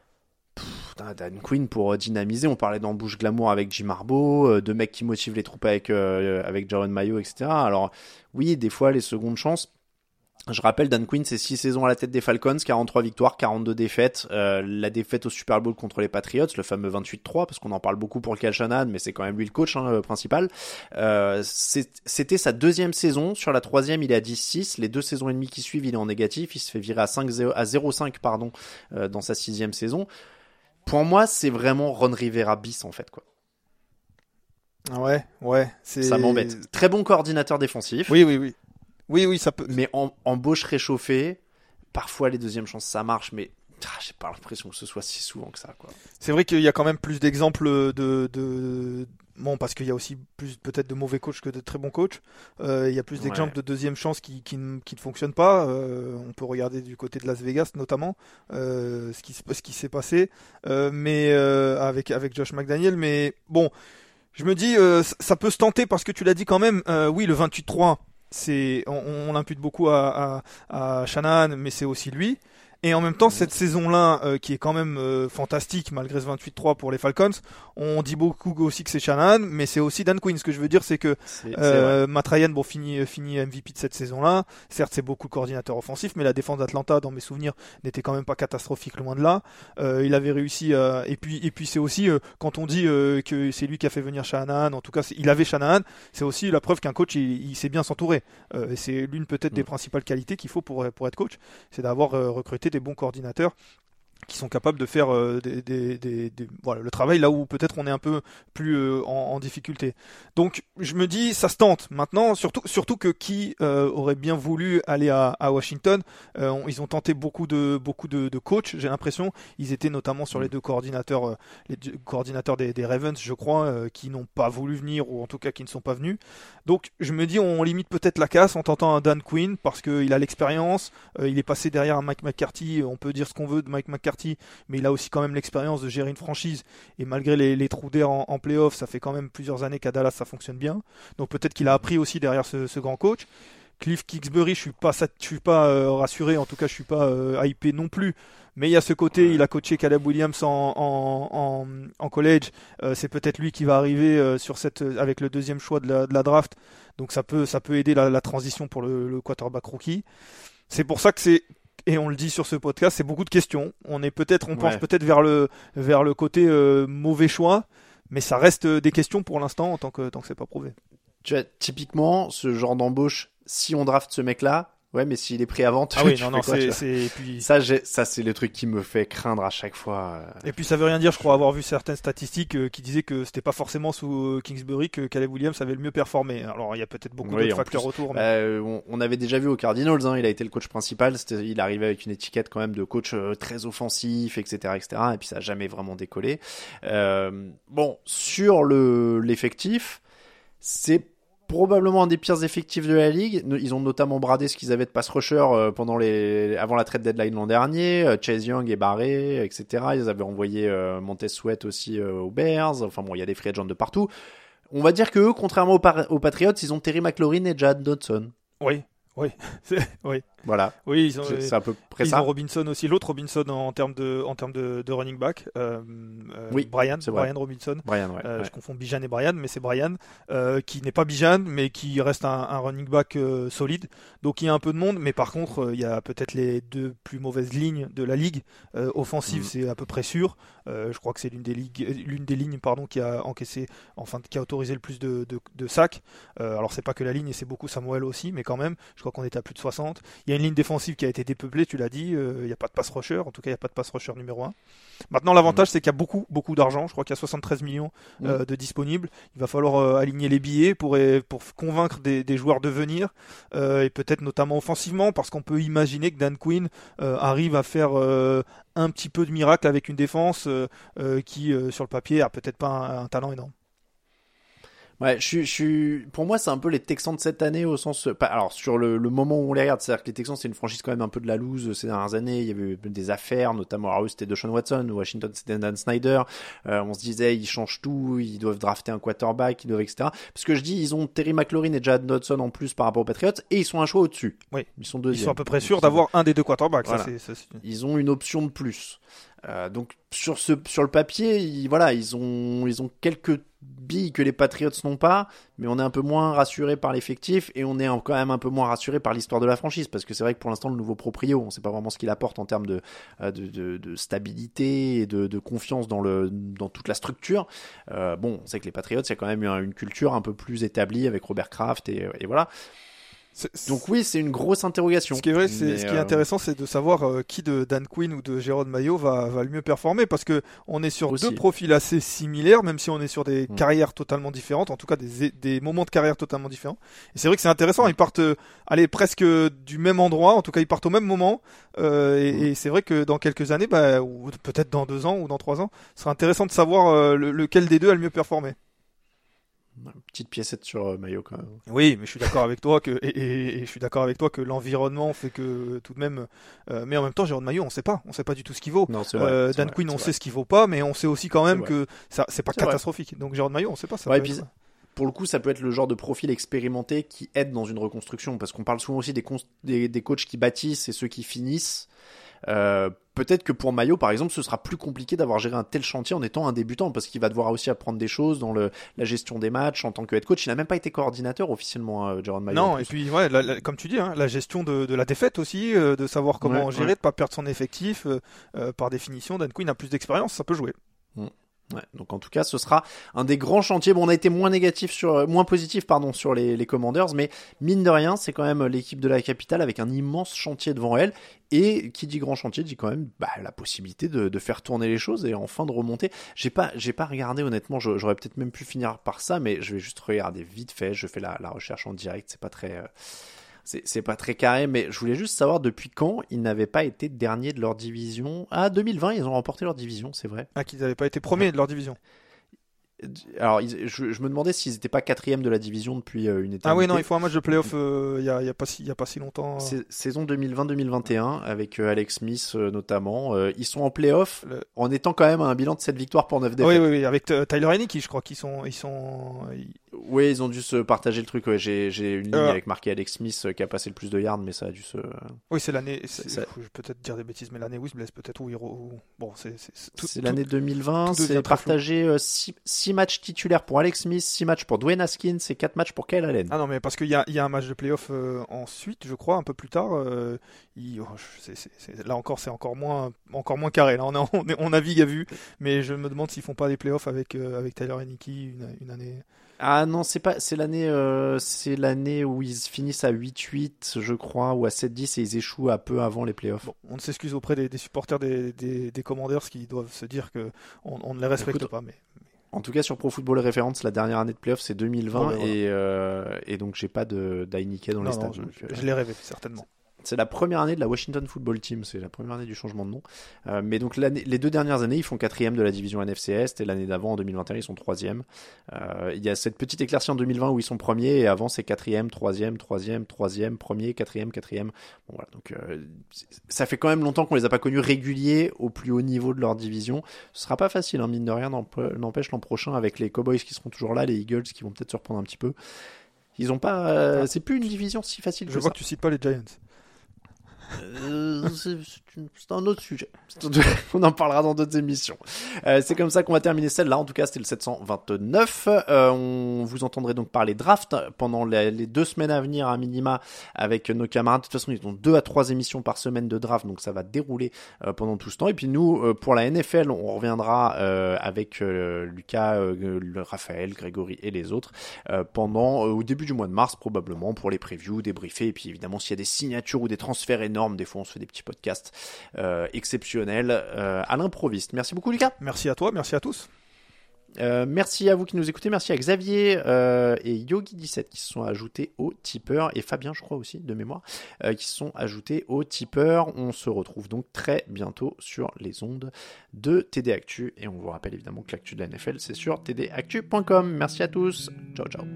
Pff, Dan Quinn pour euh, dynamiser, on parlait d'embouche glamour avec Jim Harbaugh, euh, de mecs qui motivent les troupes avec euh, avec Jérôme Mayo, et cetera. Alors oui, des fois les secondes chances. Je rappelle, Dan Quinn, c'est six saisons à la tête des Falcons, quarante-trois victoires, quarante-deux défaites. Euh, la défaite au Super Bowl contre les Patriots, le fameux vingt-huit trois, parce qu'on en parle beaucoup pour le Kyle Shanahan, mais c'est quand même lui le coach hein, principal. Euh, c'est, c'était sa deuxième saison. Sur la troisième, il est à dix six. Les deux saisons et demie qui suivent, il est en négatif. Il se fait virer à, cinq zéro, à zéro cinq pardon, euh, dans sa sixième saison. Pour moi, c'est vraiment Ron Rivera bis, en fait, quoi. Ouais, ouais, c'est... Ça m'embête. Très bon coordinateur défensif. Oui, oui, oui. Oui, oui, ça peut. Mais en, embauche réchauffée, parfois les deuxièmes chances ça marche, mais ah, j'ai pas l'impression que ce soit si souvent que ça, quoi. C'est vrai qu'il y a quand même plus d'exemples de, de... Bon, parce qu'il y a aussi plus peut-être de mauvais coachs que de très bons coachs. Euh, il y a plus d'exemples Ouais. de deuxième chance qui, qui, ne, qui ne fonctionnent pas. Euh, on peut regarder du côté de Las Vegas notamment euh, ce, qui, ce qui s'est passé, euh, mais euh, avec avec Josh McDaniel. Mais bon, je me dis euh, ça peut se tenter parce que tu l'as dit quand même. Euh, oui, le vingt-huit trois. C'est, on, on l'impute beaucoup à, à, à Shanahan, mais c'est aussi lui. Et en même temps, cette saison-là, euh, qui est quand même euh, fantastique, malgré ce vingt-huit trois pour les Falcons, on dit beaucoup aussi que c'est Shanahan, mais c'est aussi Dan Quinn. Ce que je veux dire, c'est que c'est, euh, c'est Matt Ryan, bon, finit, finit M V P de cette saison-là. Certes, c'est beaucoup le coordinateur offensif, mais la défense d'Atlanta, dans mes souvenirs, n'était quand même pas catastrophique, loin de là. Euh, il avait réussi, à... et puis et puis c'est aussi euh, quand on dit euh, que c'est lui qui a fait venir Shanahan, en tout cas, il avait Shanahan, c'est aussi la preuve qu'un coach, il, il sait bien s'entourer. Euh, et c'est l'une peut-être des principales qualités qu'il faut pour pour être coach, c'est d'avoir euh, recruté des bons coordinateurs qui sont capables de faire euh, des, des, des, des, voilà, le travail là où peut-être on est un peu plus euh, en, en difficulté. Donc je me dis, ça se tente. Maintenant, surtout, surtout que qui euh, aurait bien voulu aller à, à Washington, euh, ils ont tenté beaucoup de, beaucoup de, de coachs, j'ai l'impression. Ils étaient notamment sur les deux coordinateurs, euh, les deux coordinateurs des, des Ravens, je crois, euh, qui n'ont pas voulu venir, ou en tout cas qui ne sont pas venus. Donc je me dis, on limite peut-être la casse en tentant un Dan Quinn, parce qu'il a l'expérience, euh, il est passé derrière un Mike McCarthy, on peut dire ce qu'on veut de Mike McCarthy, mais il a aussi quand même l'expérience de gérer une franchise, et malgré les, les trous d'air en, en play-off, ça fait quand même plusieurs années qu'à Dallas ça fonctionne bien, donc peut-être qu'il a appris aussi derrière ce, ce grand coach. Cliff Kingsbury, je suis pas, je suis pas euh, rassuré, en tout cas je suis pas euh, hypé non plus, mais il y a ce côté, il a coaché Caleb Williams en, en, en, en college, euh, c'est peut-être lui qui va arriver euh, sur cette, avec le deuxième choix de la, de la draft, donc ça peut, ça peut aider la, la transition pour le, le quarterback rookie. C'est pour ça que c'est, et on le dit sur ce podcast, c'est beaucoup de questions. On est peut-être, on ouais. penche peut-être vers le vers le côté euh, mauvais choix, mais ça reste des questions pour l'instant en tant que tant que c'est pas prouvé. Tu vois, typiquement ce genre d'embauche, si on draft ce mec-là, ouais, mais s'il est pris avant, tu, ah oui, tu non, fais non, quoi, c'est, c'est puis ça, j'ai, ça c'est le truc qui me fait craindre à chaque fois. Et puis ça veut rien dire, je crois avoir vu certaines statistiques euh, qui disaient que c'était pas forcément sous euh, Kingsbury que Caleb Williams avait le mieux performé. Alors il y a peut-être beaucoup oui, d'autres facteurs plus, autour. Mais... Euh, on, on avait déjà vu aux Cardinals, hein, il a été le coach principal, c'était, il arrivait avec une étiquette quand même de coach euh, très offensif, et cetera, et cetera. Et puis ça a jamais vraiment décollé. Euh, bon, sur le l'effectif, c'est probablement un des pires effectifs de la ligue. Ils ont notamment bradé ce qu'ils avaient de pass rusher pendant les, avant la trade deadline l'an dernier. Chase Young est barré, et cetera. Ils avaient envoyé euh, Montez Sweat aussi euh, aux Bears. Enfin bon, il y a des free agents de partout. On va dire que eux, contrairement aux, par- aux Patriots, ils ont Terry McLaurin et Jad Dodson. Oui, oui, c'est, oui. Voilà. Oui, ils ont, c'est, c'est à peu près ils ça. Ils ont Robinson aussi, l'autre Robinson en, en termes de, en termes de, de running back. Euh, euh, oui, Brian, c'est Brian Robinson. Brian, ouais, euh, ouais. Je confonds Bijan et Brian, mais c'est Brian euh, qui n'est pas Bijan, mais qui reste un, un running back euh, solide. Donc il y a un peu de monde, mais par contre euh, il y a peut-être les deux plus mauvaises lignes de la ligue. Euh, offensive, mm. c'est à peu près sûr. Euh, je crois que c'est l'une des ligues, l'une des lignes, pardon, qui a encaissé, enfin qui a autorisé le plus de, de, de sacs. Euh, alors c'est pas que la ligne, et c'est beaucoup Samuel aussi, mais quand même, je crois qu'on était à plus de soixante. Il y a une ligne défensive qui a été dépeuplé, tu l'as dit, il euh, n'y a pas de pass rusher, en tout cas il n'y a pas de pass rusher numéro un. Maintenant l'avantage mmh. c'est qu'il y a beaucoup beaucoup d'argent, je crois qu'il y a soixante-treize millions euh, mmh. de disponibles, il va falloir euh, aligner les billets pour, pour convaincre des, des joueurs de venir, euh, et peut-être notamment offensivement, parce qu'on peut imaginer que Dan Quinn euh, arrive à faire euh, un petit peu de miracle avec une défense euh, euh, qui euh, sur le papier a peut-être pas un, un talent énorme. Ouais, je suis, je suis, pour moi, c'est un peu les Texans de cette année au sens, pas, alors sur le, le moment où on les regarde, c'est-à-dire que les Texans, c'est une franchise quand même un peu de la loose ces dernières années. Il y avait eu des affaires, notamment, alors eux, c'était Deshaun Watson, Washington, c'était Dan Snyder. Euh, on se disait, ils changent tout, ils doivent drafter un quarterback, ils doivent, et cetera. Parce que je dis, ils ont Terry McLaurin et Jad Dodson en plus par rapport aux Patriots, et ils sont un choix au-dessus. Oui. Ils sont deuxièmes. Ils sont à peu près sûrs d'avoir un des deux quarterbacks. Voilà. Ça, c'est, ça, c'est... Ils ont une option de plus. Euh, donc sur ce sur le papier, ils, voilà, ils ont ils ont quelques billes que les Patriots n'ont pas, mais on est un peu moins rassuré par l'effectif et on est quand même un peu moins rassuré par l'histoire de la franchise, parce que c'est vrai que pour l'instant le nouveau proprio, on sait pas vraiment ce qu'il apporte en termes de de, de, de stabilité et de, de confiance dans le dans toute la structure. Euh, bon, on sait que les Patriots, il y a quand même une, une culture un peu plus établie avec Robert Kraft et, et voilà. C'est, c'est... Donc oui, c'est une grosse interrogation. Ce qui est vrai, c'est, Mais ce qui est euh... intéressant, c'est de savoir euh, qui de Dan Quinn ou de Jérôme Mayo va, va le mieux performer, parce que on est sur Aussi. deux profils assez similaires, même si on est sur des mmh. carrières totalement différentes, en tout cas des, des moments de carrière totalement différents. Et c'est vrai que c'est intéressant, mmh. ils partent, euh, allez, presque du même endroit, en tout cas ils partent au même moment, euh, et, mmh. et c'est vrai que dans quelques années, bah, ou peut-être dans deux ans ou dans trois ans, ce sera intéressant de savoir euh, le, lequel des deux a le mieux performé. Une petite piécette sur euh, Mayo quand même. Oui, mais je suis d'accord avec toi que et, et, et je suis d'accord avec toi que l'environnement fait que tout de même. Euh, mais en même temps, Jérôme Mayo, on sait pas, on sait pas du tout ce qu'il vaut. Non, c'est vrai, euh, c'est Dan vrai, Quinn, on sait vrai. ce qu'il vaut pas, mais on sait aussi quand même c'est que ça, c'est pas c'est catastrophique. Vrai. Donc Jérôme Mayo, on sait pas ça. Ouais, puis, pour le coup, ça peut être le genre de profil expérimenté qui aide dans une reconstruction, parce qu'on parle souvent aussi des, cons- des, des coachs qui bâtissent et ceux qui finissent. Euh, Peut-être que pour Mayo, par exemple, ce sera plus compliqué d'avoir géré un tel chantier en étant un débutant, parce qu'il va devoir aussi apprendre des choses dans le, la gestion des matchs en tant que head coach. Il n'a même pas été coordinateur officiellement, hein, Jaron Mayo. Non, et puis ouais, la, la, comme tu dis, hein, la gestion de, de la défaite aussi, euh, de savoir comment ouais, gérer, ouais. de pas perdre son effectif. Euh, euh, par définition, Dan Quinn a plus d'expérience, ça peut jouer. Mmh. Ouais, donc en tout cas, ce sera un des grands chantiers. Bon, on a été moins négatif sur, moins positif, pardon, sur les, les Commanders, mais mine de rien, c'est quand même l'équipe de la capitale avec un immense chantier devant elle. Et qui dit grand chantier dit quand même bah, la possibilité de, de faire tourner les choses et enfin de remonter. J'ai pas, j'ai pas regardé honnêtement. J'aurais peut-être même pu finir par ça, mais je vais juste regarder vite fait. Je fais la, la recherche en direct. C'est pas très. Euh... C'est, c'est pas très carré, mais je voulais juste savoir depuis quand ils n'avaient pas été derniers de leur division. Ah, deux mille vingt, ils ont remporté leur division, c'est vrai. Ah, qu'ils n'avaient pas été premiers de leur division. Alors, ils, je, je me demandais s'ils n'étaient pas quatrième de la division depuis euh, une éternité. Ah oui, non, il faut un match de play-off il euh, y, a, y, a pas si, y a pas si longtemps. C'est, saison deux mille vingt deux mille vingt et un, avec euh, Alex Smith euh, notamment. Euh, ils sont en play-off Le... en étant quand même à un bilan de sept victoires pour neuf défaites. Oui, oui, oui, avec euh, Tyler Heinicke, je crois qu'ils sont... Ils sont ils... Oui, ils ont dû se partager le truc. Ouais. J'ai, j'ai une ligne euh... avec marqué Alex Smith euh, qui a passé le plus de yards, mais ça a dû se... Oui, c'est l'année... C'est, c'est... Je vais peut-être dire des bêtises, mais l'année où il se blesse peut-être où il... Bon, c'est... C'est, c'est, tout, c'est l'année deux mille vingt, c'est partagé six matchs titulaires pour Alex Smith, six matchs pour Dwayne Haskins et quatre matchs pour Kyle Allen. Ah non, mais parce qu'il y a, il y a un match de playoff euh, ensuite, je crois, un peu plus tard. Euh, il, oh, c'est, c'est, c'est, là encore, c'est encore moins, encore moins carré. Là, on, est, on, est, on navigue à vue, mais je me demande s'ils font pas des playoffs avec, euh, avec Tyler Heinicke une, une année. Ah non, c'est pas, c'est l'année, euh, c'est l'année où ils finissent à huit huit, je crois, ou à sept dix et ils échouent un peu avant les playoffs. Bon, on s'excuse auprès des, des supporters des, des, des Commanders qui doivent se dire que on, on ne les respecte Écoute, pas, mais. En tout cas, sur Pro Football Reference, la dernière année de playoff, c'est deux mille vingt, oh, ben voilà. et, euh, et donc j'ai pas de d'Heineke dans non, les non, stades. Je, donc, je, je l'ai rêvé, certainement. C'est la première année de la Washington Football Team, c'est la première année du changement de nom. Euh, mais donc l'année, les deux dernières années, ils font quatrième de la division N F C Est, et l'année d'avant, en deux mille vingt et un, ils sont troisième. Euh, il y a cette petite éclaircie en deux mille vingt où ils sont premiers, et avant c'est quatrième, troisième, troisième, troisième, premier, quatrième, quatrième. Bon voilà, donc euh, ça fait quand même longtemps qu'on les a pas connus réguliers au plus haut niveau de leur division. Ce sera pas facile, hein, mine de rien, n'empêche l'an prochain avec les Cowboys qui seront toujours là, les Eagles qui vont peut-être se reprendre un petit peu. Ils ont pas, euh, c'est plus une division si facile. Je que vois ça. que tu cites pas les Giants. Euh, c'est, c'est un autre sujet. On en parlera dans d'autres émissions. Euh, c'est comme ça qu'on va terminer celle-là. En tout cas, c'était le sept cent vingt-neuf. Euh, on vous entendrait donc parler draft pendant les, les deux semaines à venir à minima avec nos camarades. De toute façon, ils ont deux à trois émissions par semaine de draft, donc ça va dérouler euh, pendant tout ce temps. Et puis nous, euh, pour la N F L, on reviendra euh, avec euh, Lucas, euh, Raphaël, Grégory et les autres euh, pendant euh, au début du mois de mars probablement pour les previews, débriefer. Et puis évidemment, s'il y a des signatures ou des transferts énormes, des fois on se fait des petits podcasts euh, exceptionnels euh, à l'improviste. Merci beaucoup Lucas. Merci à toi, merci à tous. Euh, merci à vous qui nous écoutez, merci à Xavier euh, et Yogi dix-sept qui se sont ajoutés au tipeur, et Fabien je crois aussi de mémoire euh, qui se sont ajoutés au tipeur. On se retrouve donc très bientôt sur les ondes de T D Actu, et on vous rappelle évidemment que l'actu de la N F L c'est sur t d actu point com. Merci à tous, ciao ciao.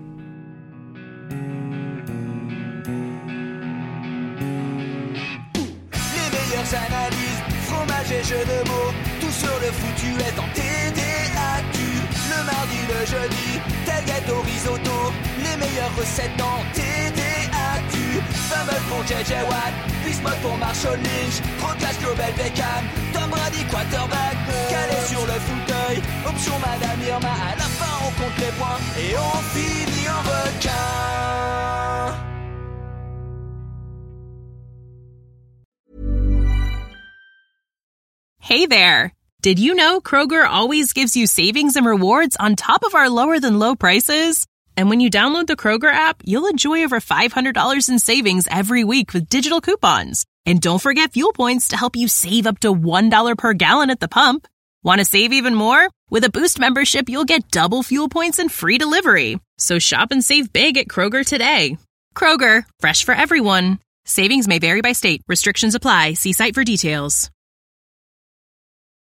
Analyse, fromage et jeux de mots, tout sur le foutu est en T D Actu. Le mardi, le jeudi, tailgate au risotto, les meilleures recettes dans T D Actu. Fumble pour J J Watt, Bismuth pour Marshall Lynch, Proclash Global Beckham, Tom Brady quarterback, calé sur le fauteuil, option Madame Irma, à la fin on compte les points et on finit en requin. Hey there! Did you know Kroger always gives you savings and rewards on top of our lower-than-low prices? And when you download the Kroger app, you'll enjoy over five hundred dollars in savings every week with digital coupons. And don't forget fuel points to help you save up to one dollar per gallon at the pump. Want to save even more? With a Boost membership, you'll get double fuel points and free delivery. So shop and save big at Kroger today. Kroger, fresh for everyone. Savings may vary by state. Restrictions apply. See site for details.